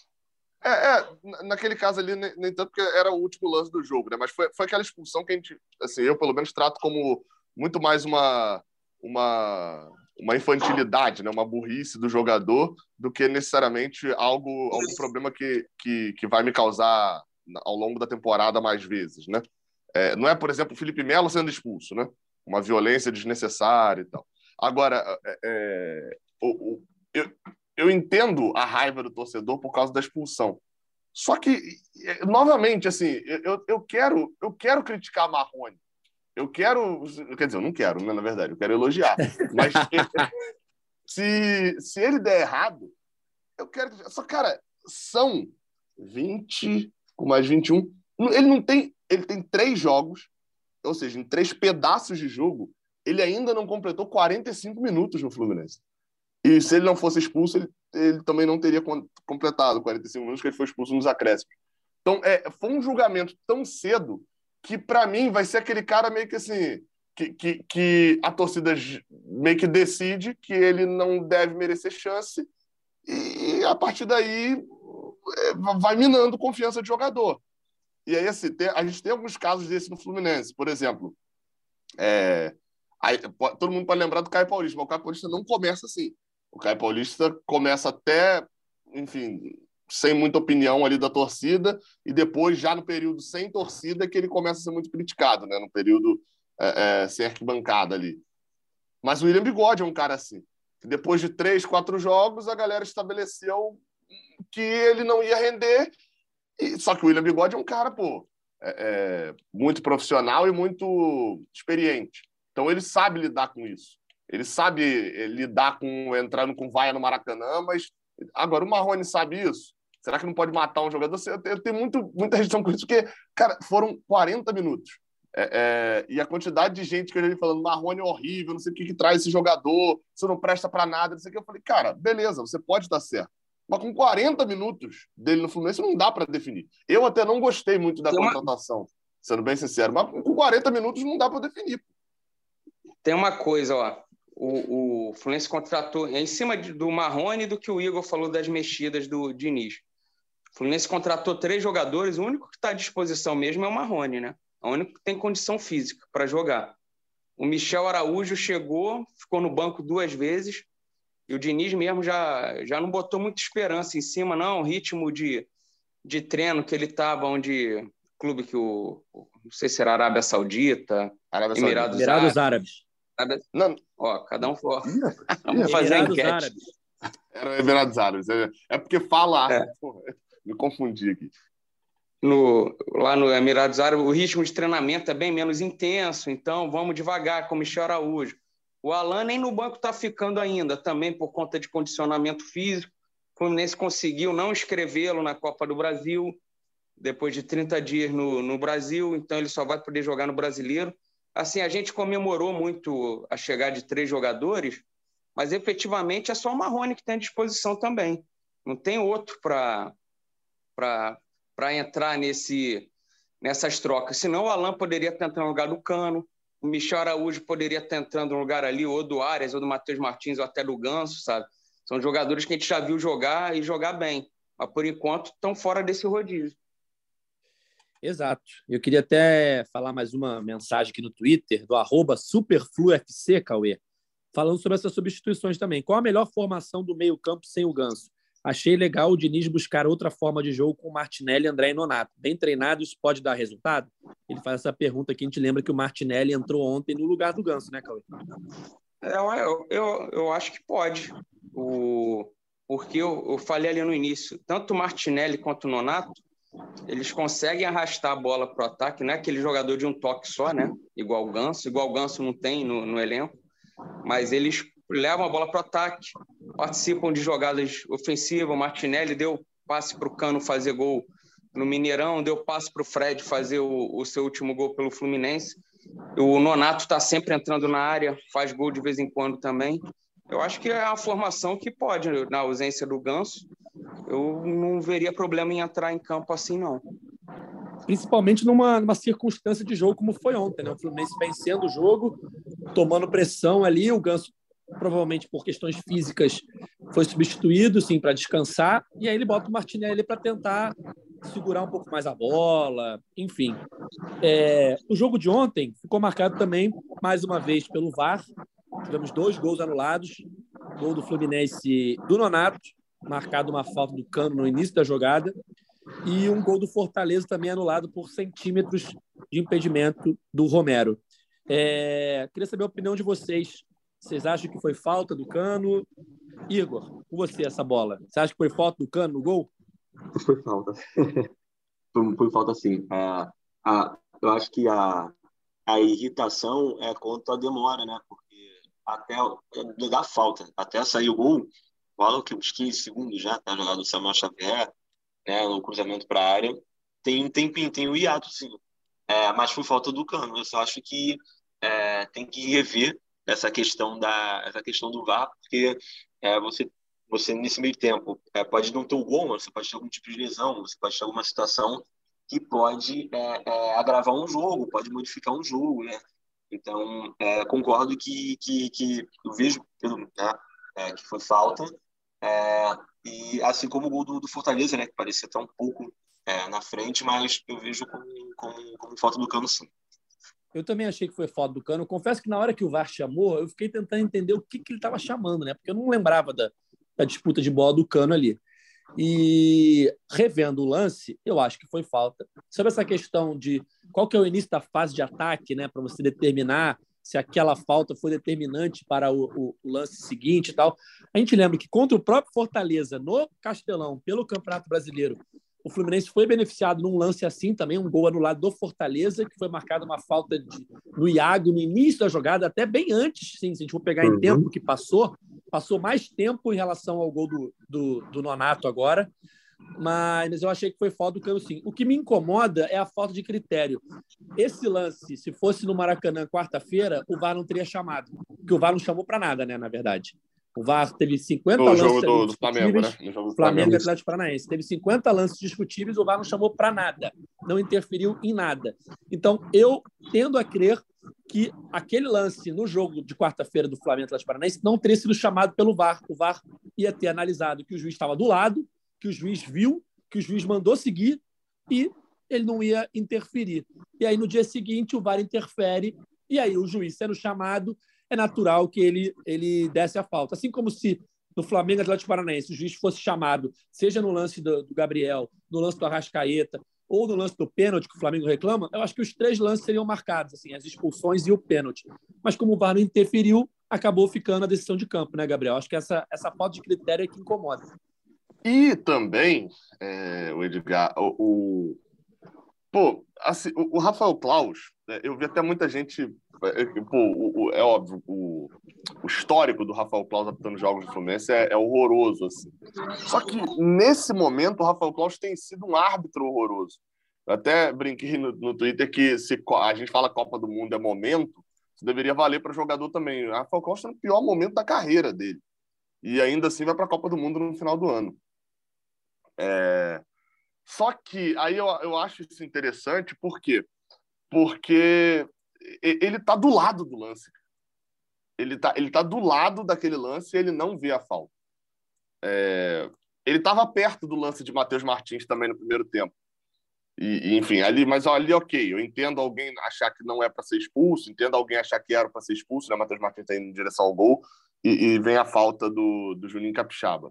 Naquele caso ali, nem tanto porque era o último lance do jogo, né? Mas foi aquela expulsão que a gente, assim, eu pelo menos trato como muito mais uma infantilidade, né? Uma burrice do jogador do que necessariamente algum problema que vai me causar ao longo da temporada mais vezes, né? Não é, por exemplo, o Felipe Melo sendo expulso, né? Uma violência desnecessária e tal. Agora, eu entendo a raiva do torcedor por causa da expulsão. Só que, novamente, assim, eu quero criticar Marrone. Quer dizer, eu não quero, né, na verdade, eu quero elogiar. Mas se ele der errado, eu quero... Só, cara, são 20 com mais 21, Ele não tem... Ele tem 3 jogos, ou seja, em 3 pedaços de jogo, ele ainda não completou 45 minutos no Fluminense. E se ele não fosse expulso, ele também não teria completado 45 minutos, porque ele foi expulso nos acréscimos. Então, foi um julgamento tão cedo que, para mim, vai ser aquele cara meio que assim... Que a torcida meio que decide que ele não deve merecer chance e, a partir daí, vai minando confiança de jogador. E aí, assim, a gente tem alguns casos desses no Fluminense. Por exemplo, todo mundo pode lembrar do Caio Paulista, mas o Caio Paulista não começa assim. O Caio Paulista começa até, enfim, sem muita opinião ali da torcida, e depois, já no período sem torcida, que ele começa a ser muito criticado, né? No período sem arquibancada ali. Mas o William Bigode é um cara assim. Depois de 3, 4 jogos, a galera estabeleceu que ele não ia render. Só que o William Bigode é um cara, muito profissional e muito experiente. Então ele sabe lidar com isso. Ele sabe lidar com entrando com vaia no Maracanã, mas agora o Marrone sabe isso. Será que não pode matar um jogador? Eu tenho muita restrição com isso, porque, cara, foram 40 minutos. E a quantidade de gente que eu já vi falando, Marrone é horrível, não sei o que traz esse jogador, você não presta pra nada, não sei o que. Eu falei, cara, beleza, você pode estar certo. Mas com 40 minutos dele no Fluminense não dá para definir. Eu até não gostei muito da contratação, sendo bem sincero, mas com 40 minutos não dá para definir. Tem uma coisa, ó. O Fluminense contratou, em cima do Marrone, do que o Igor falou das mexidas do Diniz. O Fluminense contratou 3 jogadores, o único que está à disposição mesmo é o Marrone, né? O único que tem condição física para jogar. O Michel Araújo chegou, ficou no banco 2 vezes, e o Diniz mesmo já não botou muita esperança em cima, não. O ritmo de treino que ele estava, onde clube que não sei se era Arábia Saudita, Emirados Árabes. Não. Ó, cada um for. Vamos fazer a enquete. Árabes. Era Emirados Árabes. É porque fala árabe. Me confundi aqui. Lá no Emirados Árabes, o ritmo de treinamento é bem menos intenso, então vamos devagar com o Michel Araújo. O Alan nem no banco está ficando ainda, também por conta de condicionamento físico. O Fluminense conseguiu não inscrevê-lo na Copa do Brasil, depois de 30 dias no Brasil, então ele só vai poder jogar no Brasileiro. Assim, a gente comemorou muito a chegada de 3 jogadores, mas efetivamente é só o Marrone que tem à disposição também. Não tem outro para entrar nessas trocas. Senão o Alan poderia estar entrando no lugar do Cano, o Michel Araújo poderia estar entrando no lugar ali, ou do Arias, ou do Matheus Martins, ou até do Ganso, sabe? São jogadores que a gente já viu jogar e jogar bem. Mas, por enquanto, estão fora desse rodízio. Exato. Eu queria até falar mais uma mensagem aqui no Twitter, do @SuperfluFC, Cauê, falando sobre essas substituições também. Qual a melhor formação do meio-campo sem o Ganso? Achei legal o Diniz buscar outra forma de jogo com Martinelli, André e Nonato. Bem treinado, isso pode dar resultado? Ele faz essa pergunta aqui, a gente lembra que o Martinelli entrou ontem no lugar do Ganso, né, Cauê? Eu acho que pode. Porque eu falei ali no início, tanto o Martinelli quanto o Nonato, eles conseguem arrastar a bola para o ataque, não é aquele jogador de um toque só, né? Igual o Ganso não tem no elenco, mas eles levam a bola para o ataque, participam de jogadas ofensivas. O Martinelli deu passe para o Cano fazer gol no Mineirão, deu passe para o Fred fazer o seu último gol pelo Fluminense. O Nonato está sempre entrando na área, faz gol de vez em quando também. Eu acho que é uma formação que pode, na ausência do Ganso, eu não veria problema em entrar em campo assim, não. Principalmente numa circunstância de jogo como foi ontem, né? O Fluminense vencendo o jogo, tomando pressão ali, o Ganso, provavelmente por questões físicas, foi substituído, sim, para descansar, e aí ele bota o Martinelli para tentar segurar um pouco mais a bola, enfim. O jogo de ontem ficou marcado também, mais uma vez, pelo VAR. Tivemos 2 gols anulados, gol do Fluminense do Nonato, marcado uma falta do Cano no início da jogada, e um gol do Fortaleza também anulado por centímetros de impedimento do Romero. Queria saber a opinião de vocês. Vocês acham que foi falta do Cano? Igor, com você essa bola. Você acha que foi falta do Cano no gol? Foi falta. Foi falta, sim. Eu acho que a irritação é quanto à demora, né? Porque até dar falta, até sair o gol, fala que uns 15 segundos já, tá jogado o Samuel Xavier, né, no cruzamento para a área, tem um tempinho, tem um hiato, sim. Mas foi falta do Cano. Eu só acho que tem que rever essa questão do VAR, porque você nesse meio tempo pode não ter o gol, mas você pode ter algum tipo de lesão, você pode ter alguma situação que pode agravar um jogo, pode modificar um jogo, né? Então, concordo que eu vejo que foi falta, e assim como o gol do Fortaleza, né, que parecia até um pouco na frente, mas eu vejo como falta do Cano, sim. Eu também achei que foi falta do Cano. Eu confesso que na hora que o VAR chamou, eu fiquei tentando entender o que ele estava chamando, né? Porque eu não lembrava da disputa de bola do Cano ali. E revendo o lance, eu acho que foi falta. Sobre essa questão de qual que é o início da fase de ataque, né, para você determinar se aquela falta foi determinante para o lance seguinte e tal. A gente lembra que contra o próprio Fortaleza, no Castelão, pelo Campeonato Brasileiro, o Fluminense foi beneficiado num lance assim também, um gol anulado do Fortaleza, que foi marcada uma falta no Iago no início da jogada, até bem antes, sim, se a gente for pegar em tempo que passou mais tempo em relação ao gol do Nonato agora, mas eu achei que foi falta do Cano, sim. O que me incomoda é a falta de critério. Esse lance, se fosse no Maracanã quarta-feira, o VAR não teria chamado, porque o VAR não chamou para nada, né, na verdade. O VAR teve 50 no lances jogo do Flamengo, né? No jogo do Flamengo e Atlético Paranaense. Teve 50 lances discutíveis, o VAR não chamou para nada. Não interferiu em nada. Então, eu tendo a crer que aquele lance no jogo de quarta-feira do Flamengo e Atlético Paranaense não teria sido chamado pelo VAR. O VAR ia ter analisado que o juiz estava do lado, que o juiz viu, que o juiz mandou seguir e ele não ia interferir. E aí, no dia seguinte, o VAR interfere e aí o juiz sendo chamado, é natural que ele desse a falta. Assim como se no Flamengo e Atlético Paranaense o juiz fosse chamado, seja no lance do Gabriel, no lance do Arrascaeta ou no lance do pênalti que o Flamengo reclama, eu acho que os 3 lances seriam marcados, assim, as expulsões e o pênalti. Mas como o VAR não interferiu, acabou ficando a decisão de campo, né, Gabriel? Acho que essa falta de critério é que incomoda. E também, o Edgar, assim, o Rafael Claus, eu vi até muita gente. É óbvio, o histórico do Rafael Claus apitando jogos do Fluminense é horroroso. Assim. Só que, nesse momento, o Rafael Claus tem sido um árbitro horroroso. Eu até brinquei no Twitter que se a gente fala Copa do Mundo é momento, isso deveria valer para jogador também. O Rafael Claus está no pior momento da carreira dele. E ainda assim vai para a Copa do Mundo no final do ano. Só que aí eu acho isso interessante, por quê? Porque ele tá do lado do lance. Ele tá do lado daquele lance e ele não vê a falta. Ele estava perto do lance de Matheus Martins também no primeiro tempo. Enfim, mas ali, ok, eu entendo alguém achar que não é para ser expulso, entendo alguém achar que era para ser expulso, né? Matheus Martins está indo em direção ao gol e vem a falta do Juninho Capixaba.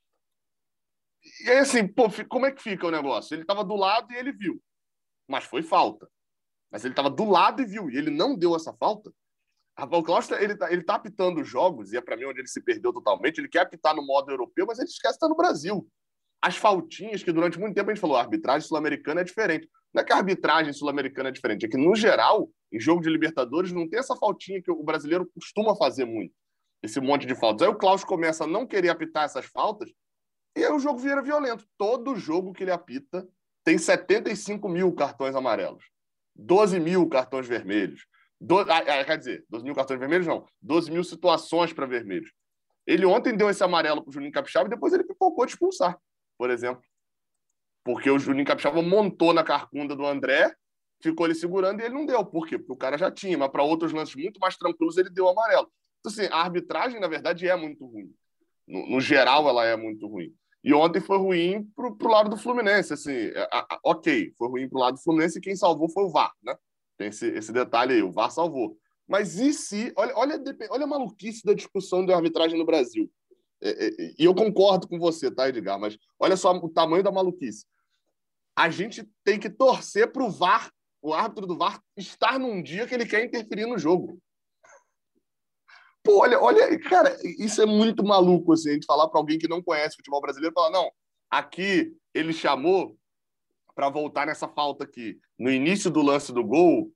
E aí, assim, como é que fica o negócio? Ele estava do lado e ele viu, mas foi falta. Mas ele estava do lado e viu, e ele não deu essa falta. Rafael Claus, ele tá apitando jogos, e é para mim onde ele se perdeu totalmente. Ele quer apitar no modo europeu, mas ele esquece de estar no Brasil. As faltinhas, que durante muito tempo a gente falou, a arbitragem sul-americana é diferente. Não é que a arbitragem sul-americana é diferente, é que, no geral, em jogo de Libertadores, não tem essa faltinha que o brasileiro costuma fazer muito. Esse monte de faltas. Aí o Claus começa a não querer apitar essas faltas, e aí o jogo vira violento. Todo jogo que ele apita tem 75 mil cartões amarelos, 12 mil cartões vermelhos. Quer dizer, 12 mil cartões vermelhos não, 12 mil situações para vermelhos. Ele ontem deu esse amarelo para o Juninho Capixaba e depois ele pipocou de expulsar, por exemplo. Porque o Juninho Capixaba montou na carcunda do André, ficou ele segurando e ele não deu. Por quê? Porque o cara já tinha, mas para outros lances muito mais tranquilos ele deu o amarelo. Então, assim, a arbitragem, na verdade, é muito ruim. No geral, ela é muito ruim. E ontem foi ruim pro lado do Fluminense. Assim, ok, foi ruim pro lado do Fluminense e quem salvou foi o VAR, né? Tem esse detalhe aí, o VAR salvou. Mas e se... Olha a maluquice da discussão da arbitragem no Brasil. E eu concordo com você, tá, Edgar? Mas olha só o tamanho da maluquice. A gente tem que torcer pro VAR, o árbitro do VAR, estar num dia que ele quer interferir no jogo. Pô, olha, cara, isso é muito maluco, assim, a gente falar para alguém que não conhece futebol brasileiro, falar, não, aqui ele chamou para voltar nessa falta aqui, no início do lance do gol,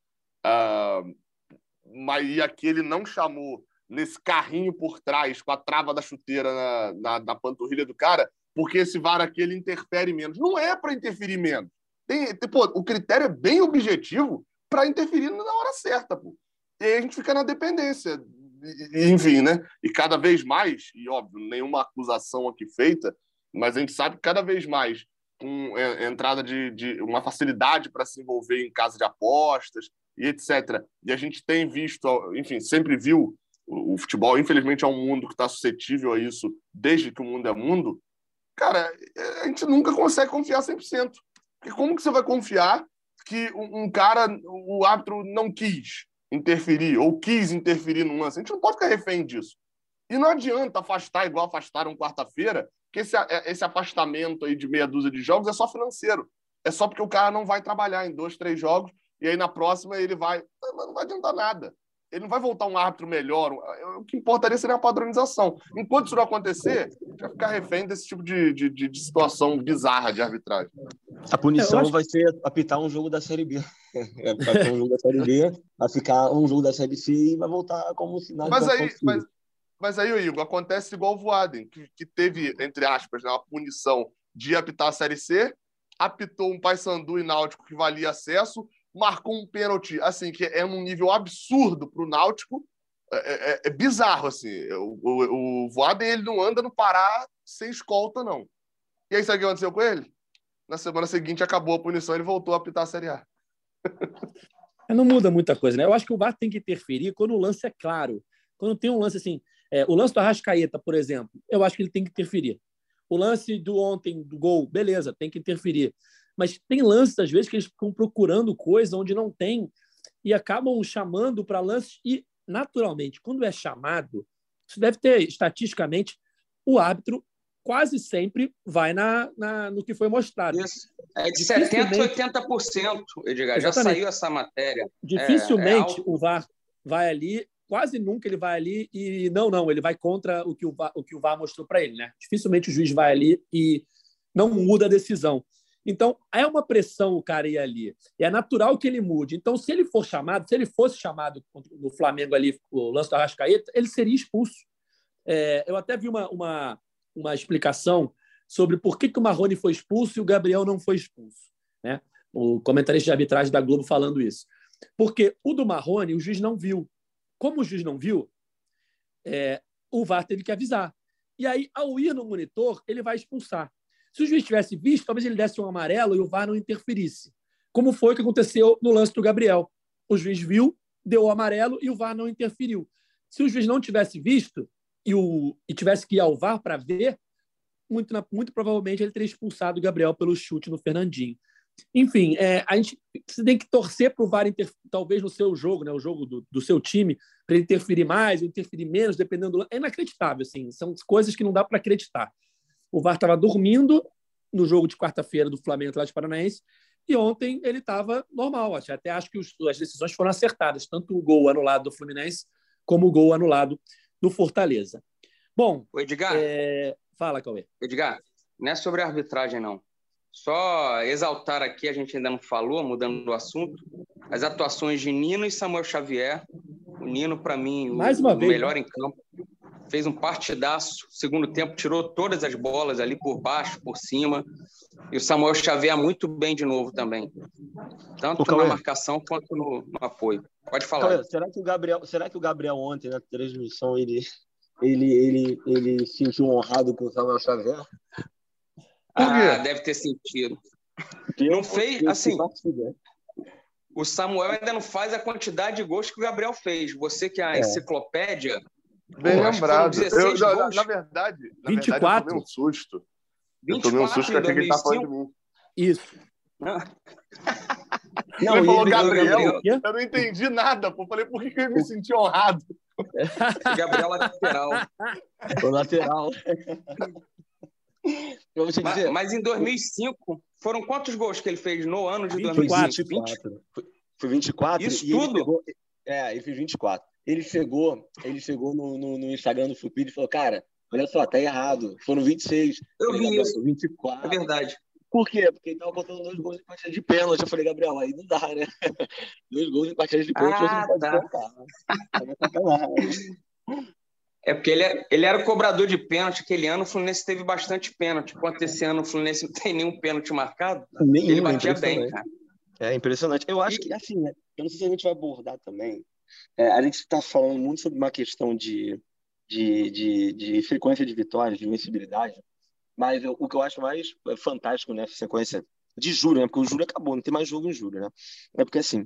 mas aqui ele não chamou nesse carrinho por trás, com a trava da chuteira na panturrilha do cara, porque esse VAR aqui ele interfere menos. Não é para interferir menos. Pô, o critério é bem objetivo para interferir na hora certa, pô. E aí a gente fica na dependência. Enfim, né? E cada vez mais, e óbvio, nenhuma acusação aqui feita, mas a gente sabe que cada vez mais com entrada de uma facilidade para se envolver em casa de apostas e etc. E a gente tem visto, enfim, sempre viu o futebol, infelizmente, é um mundo que está suscetível a isso desde que o mundo é mundo. Cara, a gente nunca consegue confiar 100%. Porque como que você vai confiar que um cara, o árbitro não quis interferir ou quis interferir no lance? A gente não pode ficar refém disso. E não adianta afastar igual afastaram quarta-feira, que esse afastamento aí de meia dúzia de jogos é só financeiro. É só porque o cara não vai trabalhar em 2, 3 jogos e aí na próxima ele vai... Não vai adiantar nada. Ele não vai voltar um árbitro melhor. O que importaria seria a padronização. Enquanto isso não acontecer, vai ficar refém desse tipo de situação bizarra de arbitragem. A punição vai ser apitar um jogo da Série B. Vai um jogo da Série B, vai ficar um jogo da Série C e vai voltar como se nada tivesse acontecido. Mas aí, Igor, acontece igual o Voaden, que teve, entre aspas, né, uma punição de apitar a Série C, apitou um Paysandu e Náutico que valia acesso, marcou um pênalti, assim, que é num nível absurdo para o Náutico, é bizarro, assim. O Voaden, ele não anda no Pará sem escolta, não. E aí, sabe o que aconteceu com ele? Na semana seguinte, acabou a punição, ele voltou a apitar a Série A. Não muda muita coisa, né? Eu acho que o VAR tem que interferir quando o lance é claro. Quando tem um lance assim... o lance do Arrascaeta, por exemplo, eu acho que ele tem que interferir. O lance do ontem, do gol, beleza, tem que interferir. Mas tem lances, às vezes, que eles ficam procurando coisa onde não tem e acabam chamando para lances. E, naturalmente, quando é chamado, isso deve ter, estatisticamente, o árbitro quase sempre vai no que foi mostrado. Isso. É de 70% a 80%, Edgar. Exatamente. Já saiu essa matéria. Dificilmente o VAR vai ali... Quase nunca ele vai ali e não, ele vai contra o que o VAR mostrou para ele, né? Dificilmente o juiz vai ali e não muda a decisão. Então, é uma pressão o cara ir ali. E é natural que ele mude. Então, se ele fosse chamado no Flamengo ali, o lance do Arrascaeta, ele seria expulso. Eu até vi uma explicação sobre por que o Marrone foi expulso e o Gabriel não foi expulso, né? O comentarista de arbitragem da Globo falando isso. Porque o do Marrone, o juiz não viu. Como o juiz não viu, o VAR teve que avisar. E aí, ao ir no monitor, ele vai expulsar. Se o juiz tivesse visto, talvez ele desse um amarelo e o VAR não interferisse. Como foi o que aconteceu no lance do Gabriel. O juiz viu, deu o amarelo e o VAR não interferiu. Se o juiz não tivesse visto e tivesse que ir ao VAR para ver, muito provavelmente ele teria expulsado o Gabriel pelo chute no Fernandinho. Enfim, a gente tem que torcer para o VAR, talvez no seu jogo, né, o jogo do seu time, para ele interferir mais ou interferir menos, dependendo do... É inacreditável, assim, são coisas que não dá para acreditar. O VAR estava dormindo no jogo de quarta-feira do Flamengo Atlético Paranaense e ontem ele estava normal. Até acho que as decisões foram acertadas, tanto o gol anulado do Fluminense como o gol anulado do Fortaleza. Bom, Edgar, fala, Cauê. Edgar, não é sobre a arbitragem, não. Só exaltar aqui, a gente ainda não falou, mudando do assunto, as atuações de Nino e Samuel Xavier. O Nino, para mim, o melhor em campo. Fez um partidaço. Segundo tempo, tirou todas as bolas ali por baixo, por cima. E o Samuel Xavier muito bem de novo também. Tanto na marcação quanto no apoio. Pode falar. Cauê, será que o Gabriel ontem, na transmissão, ele sentiu honrado com o Samuel Xavier? Deve ter sentido. Não fez, assim... O Samuel ainda não faz a quantidade de gols que o Gabriel fez. Você que é a enciclopédia... Bem lembrado. Na verdade, 24. Eu tomei um susto. Eu tomei um susto que achei que ele estava falando de mim. Isso. Não, ele falou Gabriel, eu não entendi nada. Pô. Falei, por que eu me senti honrado? O Gabriel lateral. O lateral. Mas em 2005, foram quantos gols que ele fez no ano de 2005? Foi 24. Isso tudo? Ele fez 24. Ele chegou no Instagram do Flupi e falou, cara, olha só, tá errado. Foram 26. Eu vi isso. 24. É verdade. Por quê? Porque ele tava contando 2 gols em partida de pênalti. Eu falei, Gabriel, aí não dá, né? 2 gols em partida de pênalti, você não pode contar. É porque ele era o cobrador de pênalti. Aquele ano o Fluminense teve bastante pênalti. Enquanto esse ano o Fluminense não tem nenhum pênalti marcado, ele batia bem, cara. É impressionante. Eu acho que, assim, né? Eu não sei se a gente vai abordar também. A gente está falando muito sobre uma questão de frequência de vitórias, de invencibilidade, mas o que eu acho mais fantástico nessa sequência de julho, né? Porque o julho acabou, não tem mais jogo em julho, né? É porque, assim,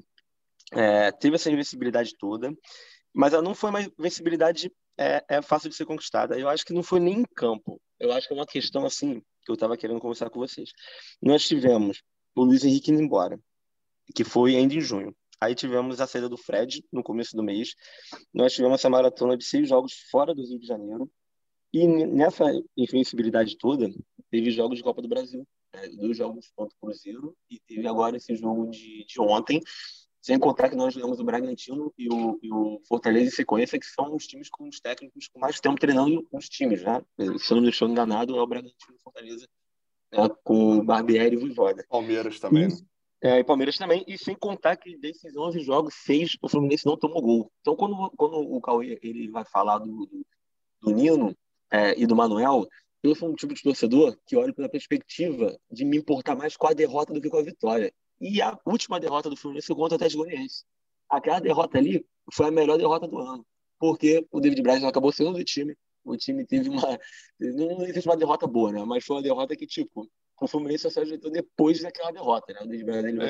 teve essa invencibilidade toda, mas ela não foi uma invencibilidade fácil de ser conquistada. Eu acho que não foi nem em campo. Eu acho que é uma questão, assim, que eu estava querendo conversar com vocês. Nós tivemos o Luiz Henrique indo embora, que foi ainda em junho. Aí tivemos a saída do Fred no começo do mês. Nós tivemos essa maratona de 6 jogos fora do Rio de Janeiro. E nessa invencibilidade toda, teve jogos de Copa do Brasil. 2 jogos contra o Cruzeiro e teve agora esse jogo de ontem. Sem contar que nós jogamos o Bragantino e o Fortaleza em sequência, que são os times com os técnicos com mais tempo treinando os times, né? Se eu não me estou enganado, é o Bragantino e o Fortaleza, né? Com o Barbieri e o Voivoda. Palmeiras também, né? E Palmeiras também, e sem contar que desses 11 jogos, 6 o Fluminense não tomou gol. Então, quando o Cauê ele vai falar do Nino e do Manuel, eu sou um tipo de torcedor que olha pela perspectiva de me importar mais com a derrota do que com a vitória. E a última derrota do Fluminense foi contra o Atlético Goianiense. Aquela derrota ali foi a melhor derrota do ano, porque o David Braz acabou sendo do time. O time teve uma... Não existe uma derrota boa, né? Mas foi uma derrota que, tipo, o Fluminense só se ajeitou depois daquela derrota, né? O David Braz, ele vai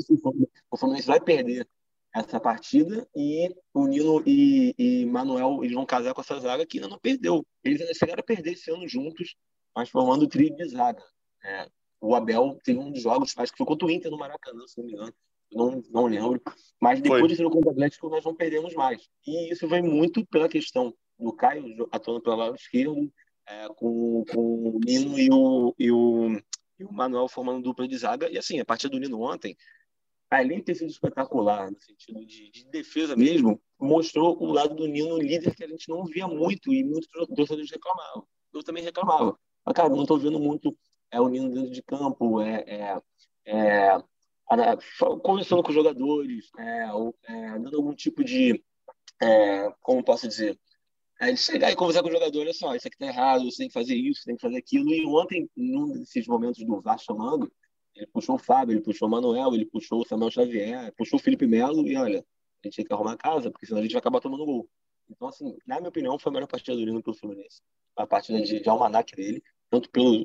o Fluminense vai perder essa partida e o Nino e Manuel eles vão casar com essa zaga que ainda não perdeu. Eles ainda chegaram a perder esse ano juntos, mas formando o trio de zaga. O Abel teve um dos jogos, acho que foi contra o Inter no Maracanã, se não me engano. Não lembro. Mas depois de ser contra o Atlético, nós não perdemos mais. E isso vem muito pela questão do Caio atuando pelo lado esquerdo, com o Nino e o Manuel formando dupla de zaga. E assim, a partida do Nino ontem, além de ter sido espetacular, no sentido de defesa mesmo, mostrou o lado do Nino líder que a gente não via muito e muitos torcedores reclamavam. Eu também reclamava. Mas, cara, não estou vendo muito o Nino dentro de campo, conversando com os jogadores, dando algum tipo de, como posso dizer, de chegar e conversar com o jogador, olha só, isso aqui tá errado, você tem que fazer isso, você tem que fazer aquilo. E ontem, num desses momentos do VAR chamando, ele puxou o Fábio, ele puxou o Manuel, ele puxou o Samuel Xavier, puxou o Felipe Melo e olha, a gente tem que arrumar a casa, porque senão a gente vai acabar tomando gol. Então, assim, na minha opinião, foi a melhor partida do Nino pelo Fluminense. A partida de almanaque dele, tanto pelo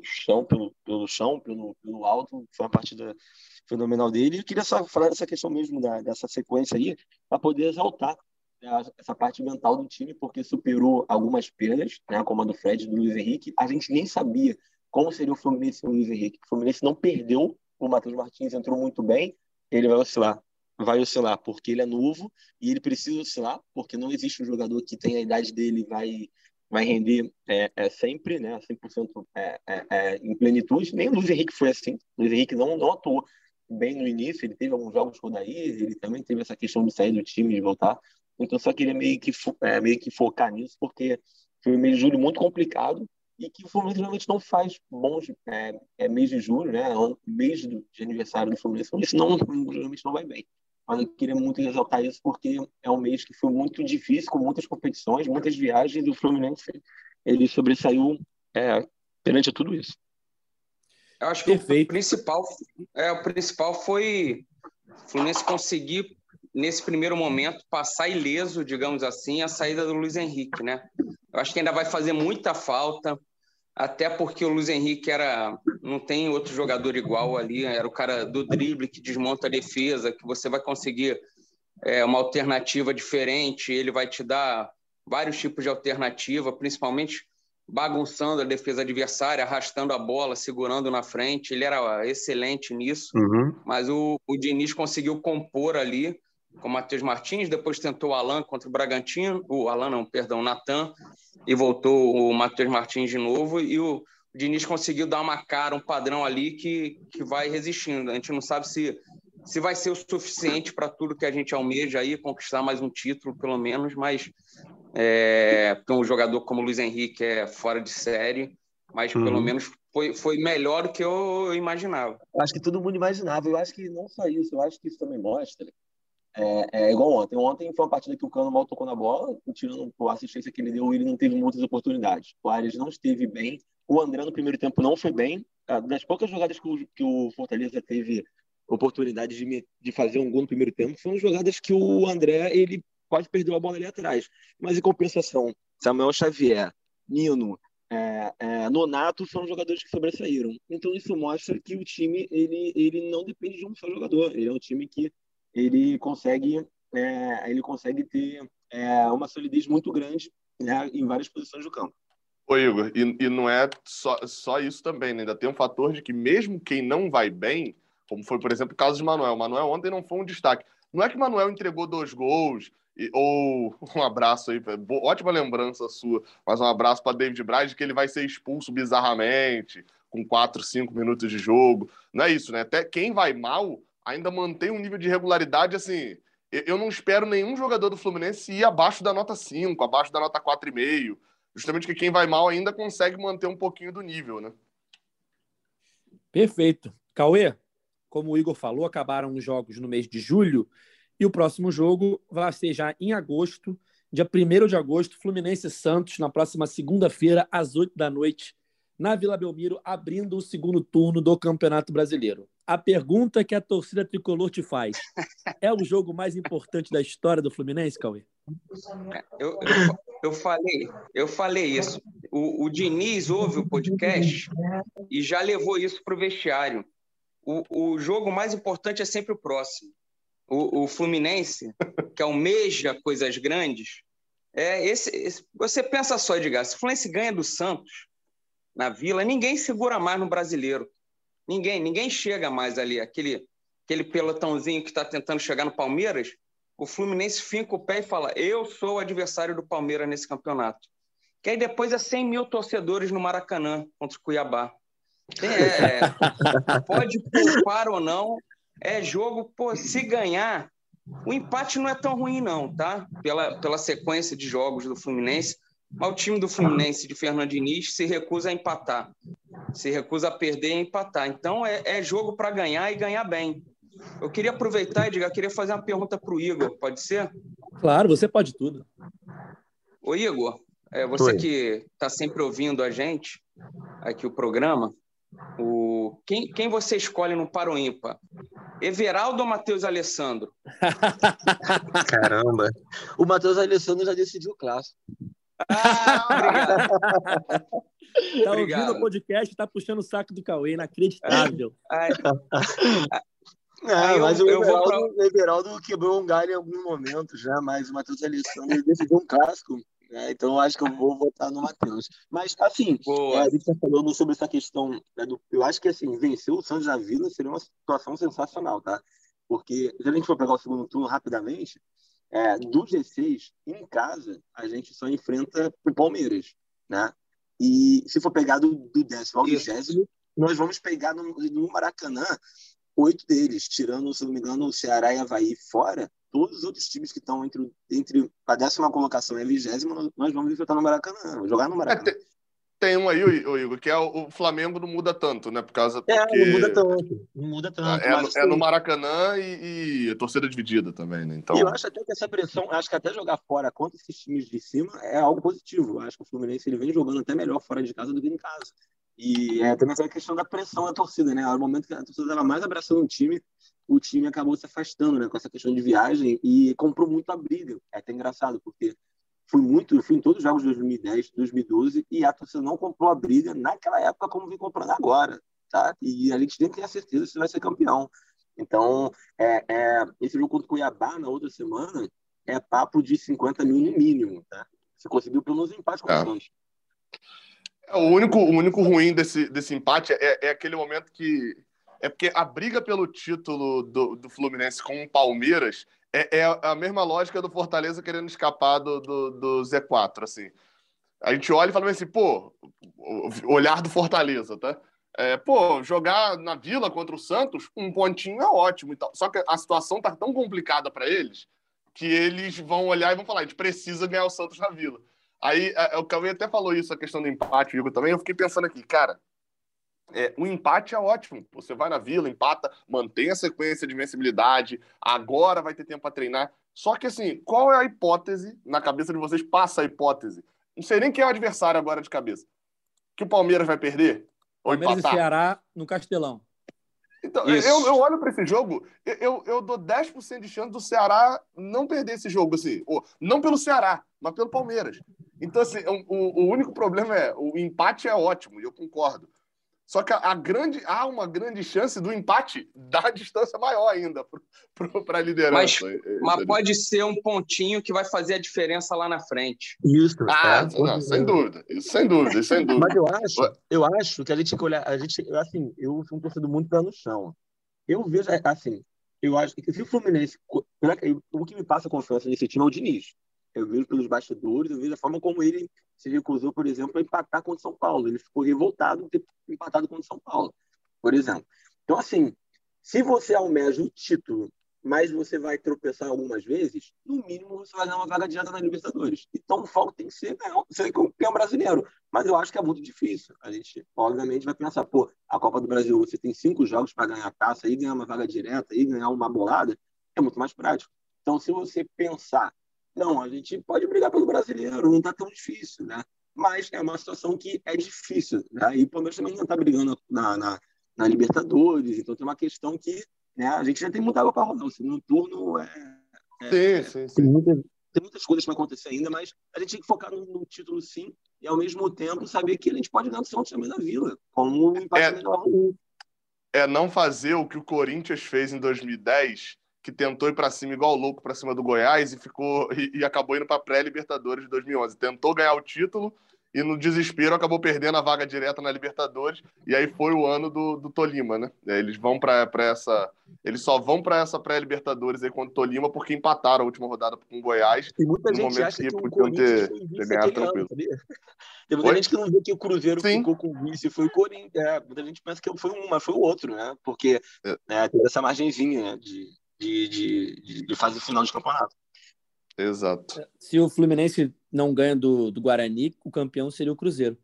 chão, pelo alto, foi uma partida fenomenal dele. E eu queria só falar dessa questão mesmo, dessa sequência aí, para poder exaltar essa parte mental do time, porque superou algumas perdas, né, como a do Fred e do Luiz Henrique. A gente nem sabia como seria o Fluminense sem o Luiz Henrique. O Fluminense não perdeu, o Matheus Martins entrou muito bem, ele vai oscilar porque ele é novo e ele precisa oscilar, porque não existe um jogador que tem a idade dele vai render sempre, né, 100% em plenitude. Nem o Luiz Henrique foi assim. O Luiz Henrique não atuou bem no início, ele teve alguns jogos com o Odair, ele também teve essa questão de sair do time e voltar. Então, só queria meio que focar nisso, porque foi um mês de julho muito complicado e que o Fluminense realmente não faz bons mês de julho, né? Mês de aniversário do Fluminense, realmente não vai bem. Mas eu queria muito ressaltar isso porque é um mês que foi muito difícil, com muitas competições, muitas viagens, e o Fluminense ele sobressaiu perante tudo isso. Eu acho que o principal foi o Fluminense conseguir, nesse primeiro momento, passar ileso, digamos assim, a saída do Luiz Henrique, né? Eu acho que ainda vai fazer muita falta, até porque o Luiz Henrique não tem outro jogador igual ali, era o cara do drible que desmonta a defesa, que você vai conseguir uma alternativa diferente, ele vai te dar vários tipos de alternativa, principalmente bagunçando a defesa adversária, arrastando a bola, segurando na frente, ele era excelente nisso, mas o Diniz conseguiu compor ali com o Matheus Martins, depois tentou o Alan contra o Bragantino, o Natan, e voltou o Matheus Martins de novo, e o Diniz conseguiu dar uma cara, um padrão ali que vai resistindo. A gente não sabe se vai ser o suficiente para tudo que a gente almeja aí, conquistar mais um título, pelo menos, mas um jogador como o Luiz Henrique é fora de série, mas pelo menos foi melhor do que eu imaginava. Eu acho que todo mundo imaginava, eu acho que não só isso, eu acho que isso também mostra É igual ontem. Ontem foi uma partida que o Cano mal tocou na bola, tirando a assistência que ele deu, ele não teve muitas oportunidades. O Ares não esteve bem. O André no primeiro tempo não foi bem. Das poucas jogadas que o Fortaleza teve oportunidade de fazer um gol no primeiro tempo, foram jogadas que o André ele pode perder a bola ali atrás. Mas em compensação, Samuel Xavier, Nino, Nonato foram jogadores que sobressaíram. Então isso mostra que o time ele não depende de um só jogador. Ele é um time que ele consegue ter uma solidez muito grande, né, em várias posições do campo. Ô, Igor, e não é só isso também, né? Ainda tem um fator de que mesmo quem não vai bem, como foi, por exemplo, o caso de Manuel. Manuel ontem não foi um destaque. Não é que Manuel entregou 2 gols, ou um abraço aí, ótima lembrança sua, mas um abraço para David Braz, que ele vai ser expulso bizarramente, com 4, 5 minutos de jogo. Não é isso, né? Até quem vai mal ainda mantém um nível de regularidade, assim... Eu não espero nenhum jogador do Fluminense ir abaixo da nota 5, abaixo da nota 4,5. Justamente que quem vai mal ainda consegue manter um pouquinho do nível, né? Perfeito. Cauê, como o Igor falou, acabaram os jogos no mês de julho e o próximo jogo vai ser já em agosto, dia 1º de agosto, Fluminense e Santos, na próxima segunda-feira, às 8h, na Vila Belmiro, abrindo o segundo turno do Campeonato Brasileiro. A pergunta que a torcida tricolor te faz: é o jogo mais importante da história do Fluminense, Cauê? Eu falei isso. O Diniz ouve o podcast e já levou isso para o vestiário. O jogo mais importante é sempre o próximo. O Fluminense, que almeja coisas grandes, você pensa só, Edgar, se o Fluminense ganha do Santos na Vila, ninguém segura mais no Brasileiro. Ninguém chega mais ali. Aquele pelotãozinho que está tentando chegar no Palmeiras, o Fluminense finca o pé e fala: eu sou o adversário do Palmeiras nesse campeonato. Que aí depois é 100 mil torcedores no Maracanã contra o Cuiabá. Pode poupar ou não, é jogo, se ganhar, o empate não é tão ruim não, tá? Pela sequência de jogos do Fluminense, mas o time do Fluminense de Fernando Diniz se recusa a empatar, se recusa a perder e empatar. Então é jogo para ganhar e ganhar bem. Eu queria aproveitar, Edgar, queria fazer uma pergunta para o Igor, pode ser? Claro, você pode tudo. Ô Igor, você que está sempre ouvindo a gente, aqui o programa, quem você escolhe no Par ou Ímpar? Everaldo ou Matheus Alessandro? Caramba! O Matheus Alessandro já decidiu o clássico. Obrigado. Tá ouvindo o podcast e tá puxando o saco do Cauê, inacreditável. Mas o Everaldo quebrou um galho em algum momento já, mas o Matheus Alessandro decidiu um clássico, né? Então eu acho que eu vou votar no Matheus. Mas, assim, a gente está falando sobre essa questão, né, eu acho que, assim, vencer o Santos da Vila seria uma situação sensacional, tá? Porque, se a gente for pegar o segundo turno rapidamente, do G6, em casa, a gente só enfrenta o Palmeiras, né? E se for pegar do 10º ao 20º, nós vamos pegar no Maracanã 8 deles, tirando, se não me engano, o Ceará e Avaí fora. Todos os outros times que estão entre a 10ª colocação e a 20ª, nós vamos enfrentar no Maracanã, jogar no Maracanã. Tem um aí, o Igor, que é o Flamengo não muda tanto, né? Porque... Não muda tanto. É no Maracanã e a torcida dividida também, né? Então... E eu acho até que essa pressão, acho que até jogar fora contra esses times de cima é algo positivo. Eu acho que o Fluminense ele vem jogando até melhor fora de casa do que em casa. E também essa questão da pressão da torcida, né? No momento que a torcida estava mais abraçando o time acabou se afastando, né? Com essa questão de viagem e comprou muito a briga. É até engraçado, porque fui em todos os jogos de 2010, 2012 e a torcida não comprou a briga naquela época como vem comprando agora, tá? E a gente nem tem a certeza se vai ser campeão. Então, esse jogo contra o Cuiabá na outra semana é papo de 50 mil no mínimo, tá? Você conseguiu pelo menos um empate com o Santos. O único ruim desse empate é aquele momento que... É porque a briga pelo título do Fluminense com o Palmeiras é a mesma lógica do Fortaleza querendo escapar do Z4, assim. A gente olha e fala assim, o olhar do Fortaleza, tá? Jogar na Vila contra o Santos, um pontinho é ótimo e tal. Só que a situação tá tão complicada para eles que eles vão olhar e vão falar, a gente precisa ganhar o Santos na Vila. Aí, o Cauê até falou isso, a questão do empate, o Igor também, eu fiquei pensando aqui, cara, um empate é ótimo. Você vai na Vila, empata, mantém a sequência de invencibilidade, agora vai ter tempo para treinar. Só que, assim, qual é a hipótese, na cabeça de vocês, passa a hipótese? Não sei nem quem é o adversário agora de cabeça. Que o Palmeiras vai perder? Ou Palmeiras empatar? e Ceará no Castelão. Então, eu olho para esse jogo, eu dou 10% de chance do Ceará não perder esse jogo, assim. Não pelo Ceará, mas pelo Palmeiras. Então, assim, o único problema o empate é ótimo, e eu concordo. Só que há uma grande chance do empate dar distância maior ainda para a liderança. Mas pode ser um pontinho que vai fazer a diferença lá na frente. Isso. Não, sem dúvida. Isso sem dúvida. Mas eu acho que a gente tem que olhar. Assim, eu sou um torcedor muito pé no chão. Eu vejo, assim, eu acho que se o Fluminense. O que me passa confiança nesse time é o Diniz. Eu vejo pelos bastidores, eu vejo a forma como ele se recusou, por exemplo, a empatar contra o São Paulo. Ele ficou revoltado de ter empatado contra o São Paulo, por exemplo. Então, assim, se você almeja o título, mas você vai tropeçar algumas vezes, no mínimo você vai dar uma vaga direta na Libertadores. Então, o foco tem que ser campeão brasileiro. Mas eu acho que é muito difícil. A gente, obviamente, vai pensar, a Copa do Brasil, você tem 5 jogos para ganhar a taça, e ganhar uma vaga direta, e ganhar uma bolada, é muito mais prático. Então, se você pensar, não, a gente pode brigar pelo brasileiro, não está tão difícil, né? Mas é uma situação que é difícil, né? E o Palmeiras também não está brigando na Libertadores, então tem uma questão que, né, a gente já tem muita água para rolar. O segundo turno Sim. Tem muitas coisas para acontecer ainda, mas a gente tem que focar no título, sim, e ao mesmo tempo saber que a gente pode ganhar do Santos também na Vila, como um empate melhor. Não fazer o que o Corinthians fez em 2010, que tentou ir para cima igual louco para cima do Goiás e acabou indo para a pré-Libertadores de 2011. Tentou ganhar o título e no desespero acabou perdendo a vaga direta na Libertadores, e aí foi o ano do Tolima, né? Eles vão eles só vão para essa pré-Libertadores aí contra o Tolima porque empataram a última rodada com o Goiás. E muita no gente momento acha que o podiam Corinthians foi vice ganhado aquele tranquilo. ano, sabia? Tem muita gente que não vê que o Cruzeiro ficou com o vice, foi o Corinthians. Muita gente pensa que foi um, mas foi o outro, né? Porque teve essa margenzinha, né, de fase final de campeonato. Exato. Se o Fluminense não ganha do Guarani, o campeão seria o Cruzeiro.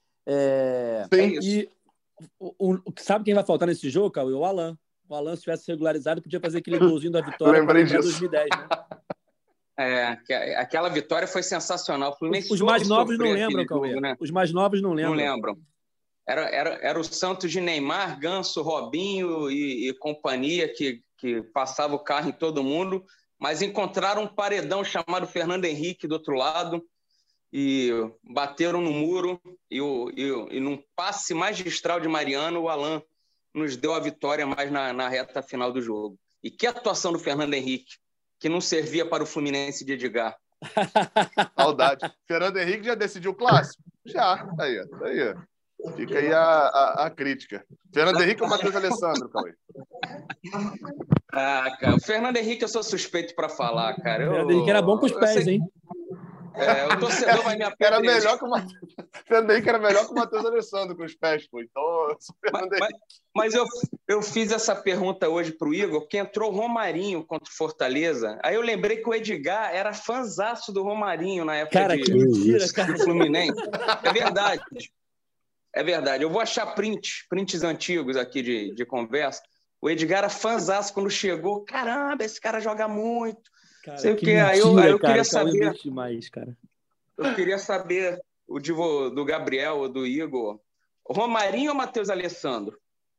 E sabe quem vai faltar nesse jogo, Cauê? O Alan. O Alan, se tivesse regularizado, podia fazer aquele golzinho da vitória para lembrar 2010, né? Aquela vitória foi sensacional. Os mais novos não lembram, Cauê. Né? Os mais novos não lembram. Não lembram. Era o Santos de Neymar, Ganso, Robinho e companhia que passava o carro em todo mundo, mas encontraram um paredão chamado Fernando Henrique do outro lado e bateram no muro e num passe magistral de Mariano, o Alan nos deu a vitória mais na reta final do jogo. E que atuação do Fernando Henrique, que não servia para o Fluminense de Edgar. Saudade. Fernando Henrique já decidiu o clássico? Já. Aí. Fica aí a crítica. Fernando Henrique ou Matheus Alessandro, Cauê? Cara, o Fernando Henrique eu sou suspeito para falar, cara. O Fernando Henrique era bom com os pés, hein? O torcedor vai me apedrejar. Era melhor que o Fernando Henrique era melhor que o Matheus Alessandro com os pés, pô. Então, mas eu fiz essa pergunta hoje pro Igor, porque entrou o Romarinho contra o Fortaleza. Aí eu lembrei que o Edgar era fãzaço do Romarinho na época do Fluminense. É verdade. É verdade. Eu vou achar prints antigos aqui de conversa. O Edgar era fãzaço quando chegou. Caramba, esse cara joga muito. Cara, sei o que. Mentira, aí eu cara, queria saber. Demais, cara. Eu queria saber do Gabriel ou do Igor. Romarinho ou Matheus Alessandro?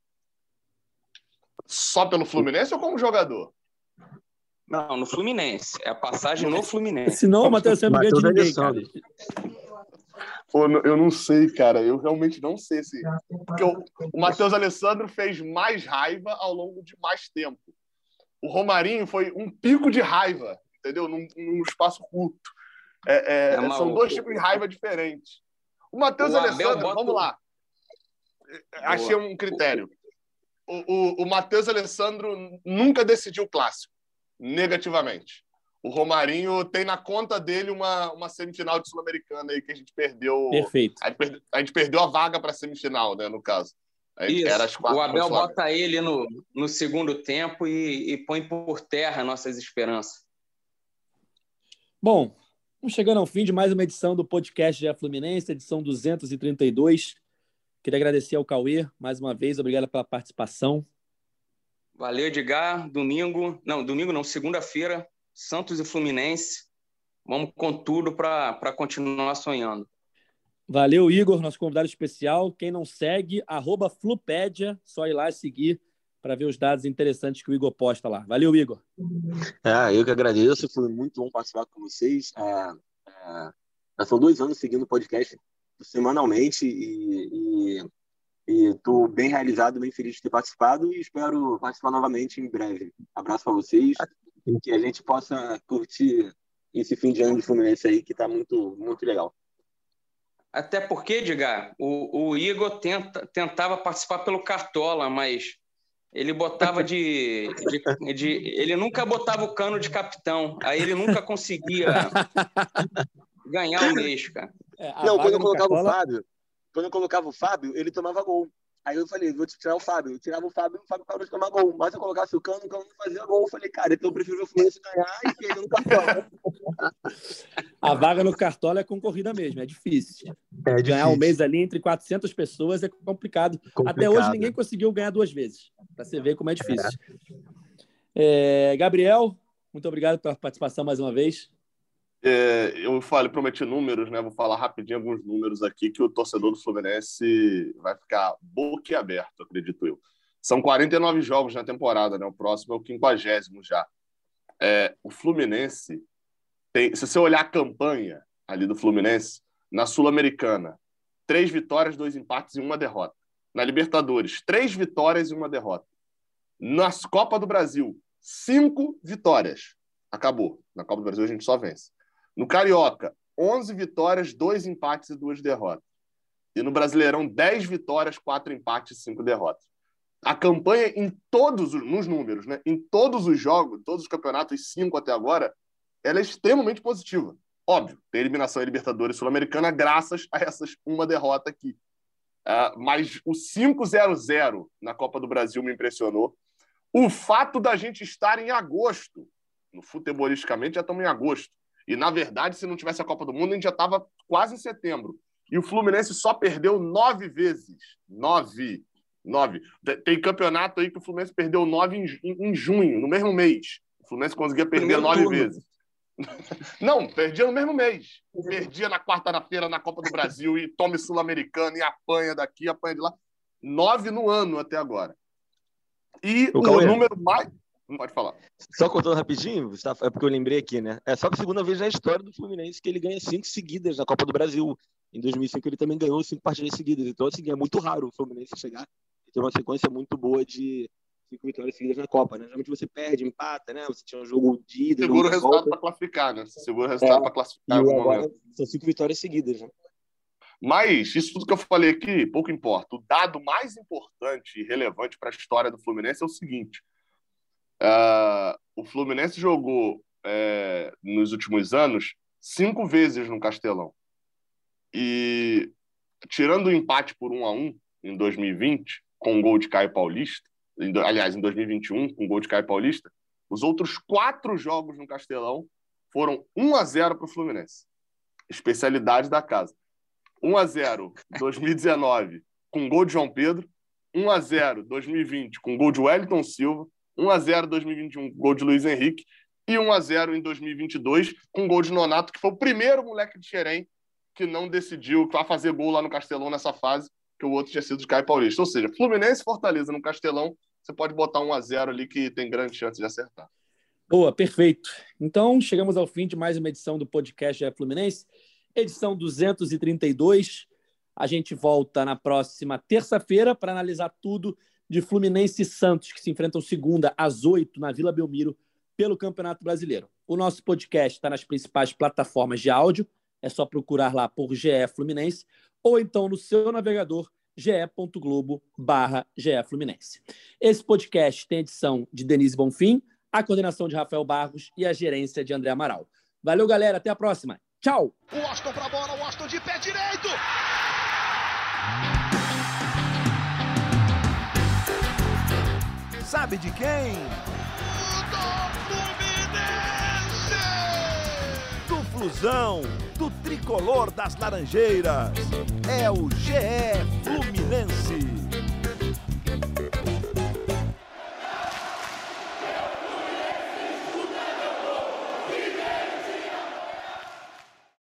Só pelo Fluminense ou como jogador? Não, no Fluminense. É a passagem no Fluminense. Senão o Matheus Alessandro não ganha de ninguém, cara. Pô, eu não sei, cara. Eu realmente não sei se... Porque o Matheus Alessandro fez mais raiva ao longo de mais tempo. O Romarinho foi um pico de raiva, entendeu? Num espaço curto. São dois tipos de raiva diferentes. O Matheus Alessandro, vamos lá. Achei um critério. O Matheus Alessandro nunca decidiu o clássico, negativamente. O Romarinho tem na conta dele uma semifinal de Sul-Americana aí que a gente perdeu. Perfeito. A gente perdeu a vaga para a semifinal, né, no caso. O Abel bota ele no segundo tempo e põe por terra nossas esperanças. Bom, vamos chegando ao fim de mais uma edição do podcast GE Fluminense, edição 232. Queria agradecer ao Cauê, mais uma vez, obrigado pela participação. Valeu, Edgar. Segunda-feira, Santos e Fluminense. Vamos com tudo para continuar sonhando. Valeu, Igor, nosso convidado especial. Quem não segue, @Flupédia, só ir lá e seguir para ver os dados interessantes que o Igor posta lá. Valeu, Igor. Eu que agradeço, foi muito bom participar com vocês. Já são 2 anos seguindo o podcast semanalmente e estou bem realizado, bem feliz de ter participado e espero participar novamente em breve. Abraço para vocês e que a gente possa curtir esse fim de ano de Fluminense aí, que está muito, muito legal. Até porque, Edgar, o Igor tentava participar pelo Cartola, mas ele botava ele nunca botava o cano de capitão, aí ele nunca conseguia ganhar o mês, cara. Quando eu colocava o Fábio, ele tomava gol. Aí eu falei, vou tirar o Fábio. Eu tirava o Fábio parou de tomar gol. Mas se eu colocasse o cano não fazia gol. Eu falei, cara, então eu prefiro o Fluminense ganhar e perder no Cartola. A vaga no Cartola é concorrida mesmo, é difícil. Ganhar um mês ali entre 400 pessoas é complicado. Até hoje ninguém conseguiu ganhar 2 vezes, para você ver como é difícil. Gabriel, muito obrigado pela participação mais uma vez. Eu prometi números, né? Vou falar rapidinho alguns números aqui que o torcedor do Fluminense vai ficar boquiaberto, acredito eu. São 49 jogos na temporada, né? O próximo é o 50º já. O Fluminense tem, se você olhar a campanha ali do Fluminense, na Sul-Americana, 3 vitórias, 2 empates e 1 derrota. Na Libertadores, 3 vitórias e 1 derrota. Na Copa do Brasil, 5 vitórias. Acabou. Na Copa do Brasil a gente só vence. No Carioca, 11 vitórias, 2 empates e 2 derrotas. E no Brasileirão, 10 vitórias, 4 empates e 5 derrotas. A campanha nos números, né? Em todos os jogos, todos os campeonatos, 5 até agora, ela é extremamente positiva. Óbvio, tem eliminação em Libertadores Sul-Americana graças a essas 1 derrota aqui. Mas o 5-0-0 na Copa do Brasil me impressionou. O fato da gente estar em agosto, futebolisticamente já estamos em agosto, e na verdade, se não tivesse a Copa do Mundo, a gente já estava quase em setembro. E o Fluminense só perdeu 9 vezes. 9. Tem campeonato aí que o Fluminense perdeu 9 em junho, no mesmo mês. O Fluminense conseguia perder 9 vezes. Não, perdia no mesmo mês. Perdia na quarta-feira na Copa do Brasil e tome Sul-Americana e apanha daqui, apanha de lá. 9 no ano até agora. E o número mais... Pode falar. Só cortando rapidinho, é porque eu lembrei aqui, né? É só a segunda vez na história do Fluminense que ele ganha 5 seguidas na Copa do Brasil. Em 2005 ele também ganhou 5 partidas seguidas. Então, assim, é muito raro o Fluminense chegar e ter uma sequência muito boa de 5 vitórias seguidas na Copa, né? Geralmente você perde, empata, né? Você tinha um jogo de ida. Segura o resultado para classificar, né? Segura o resultado para classificar. E agora são 5 vitórias seguidas, né? Mas isso tudo que eu falei aqui, pouco importa. O dado mais importante e relevante para a história do Fluminense é o seguinte. O Fluminense jogou nos últimos anos 5 vezes no Castelão. E tirando o empate por 1-1 em 2020, com o gol de Caio Paulista, aliás, em 2021, com o gol de Caio Paulista, os outros 4 jogos no Castelão foram 1-0 para o Fluminense. Especialidade da casa. 1-0 2019 com gol de João Pedro, 1-0 2020 com gol de Wellington Silva, 1-0 2021 com gol de Luiz Henrique e 1-0 em 2022 com gol de Nonato, que foi o primeiro moleque de Xerém que não decidiu que vai fazer gol lá no Castelão nessa fase, que o outro tinha sido de Caio Paulista. Ou seja, Fluminense e Fortaleza no Castelão, você pode botar 1-0 ali que tem grande chance de acertar. Boa, perfeito. Então, chegamos ao fim de mais uma edição do podcast GE Fluminense, edição 232. A gente volta na próxima terça-feira para analisar tudo de Fluminense e Santos, que se enfrentam segunda às 8 na Vila Belmiro pelo Campeonato Brasileiro. O nosso podcast está nas principais plataformas de áudio, é só procurar lá por GE Fluminense ou então no seu navegador ge.globo/GE Fluminense. Esse podcast tem edição de Denise Bonfim, a coordenação de Rafael Barros e a gerência de André Amaral. Valeu, galera. Até a próxima. Tchau. O Washington pra bola, o Washington de pé direito. Sabe de quem? Do Fluminense! Do Flusão, do Tri tricolor das Laranjeiras. É o GE Fluminense.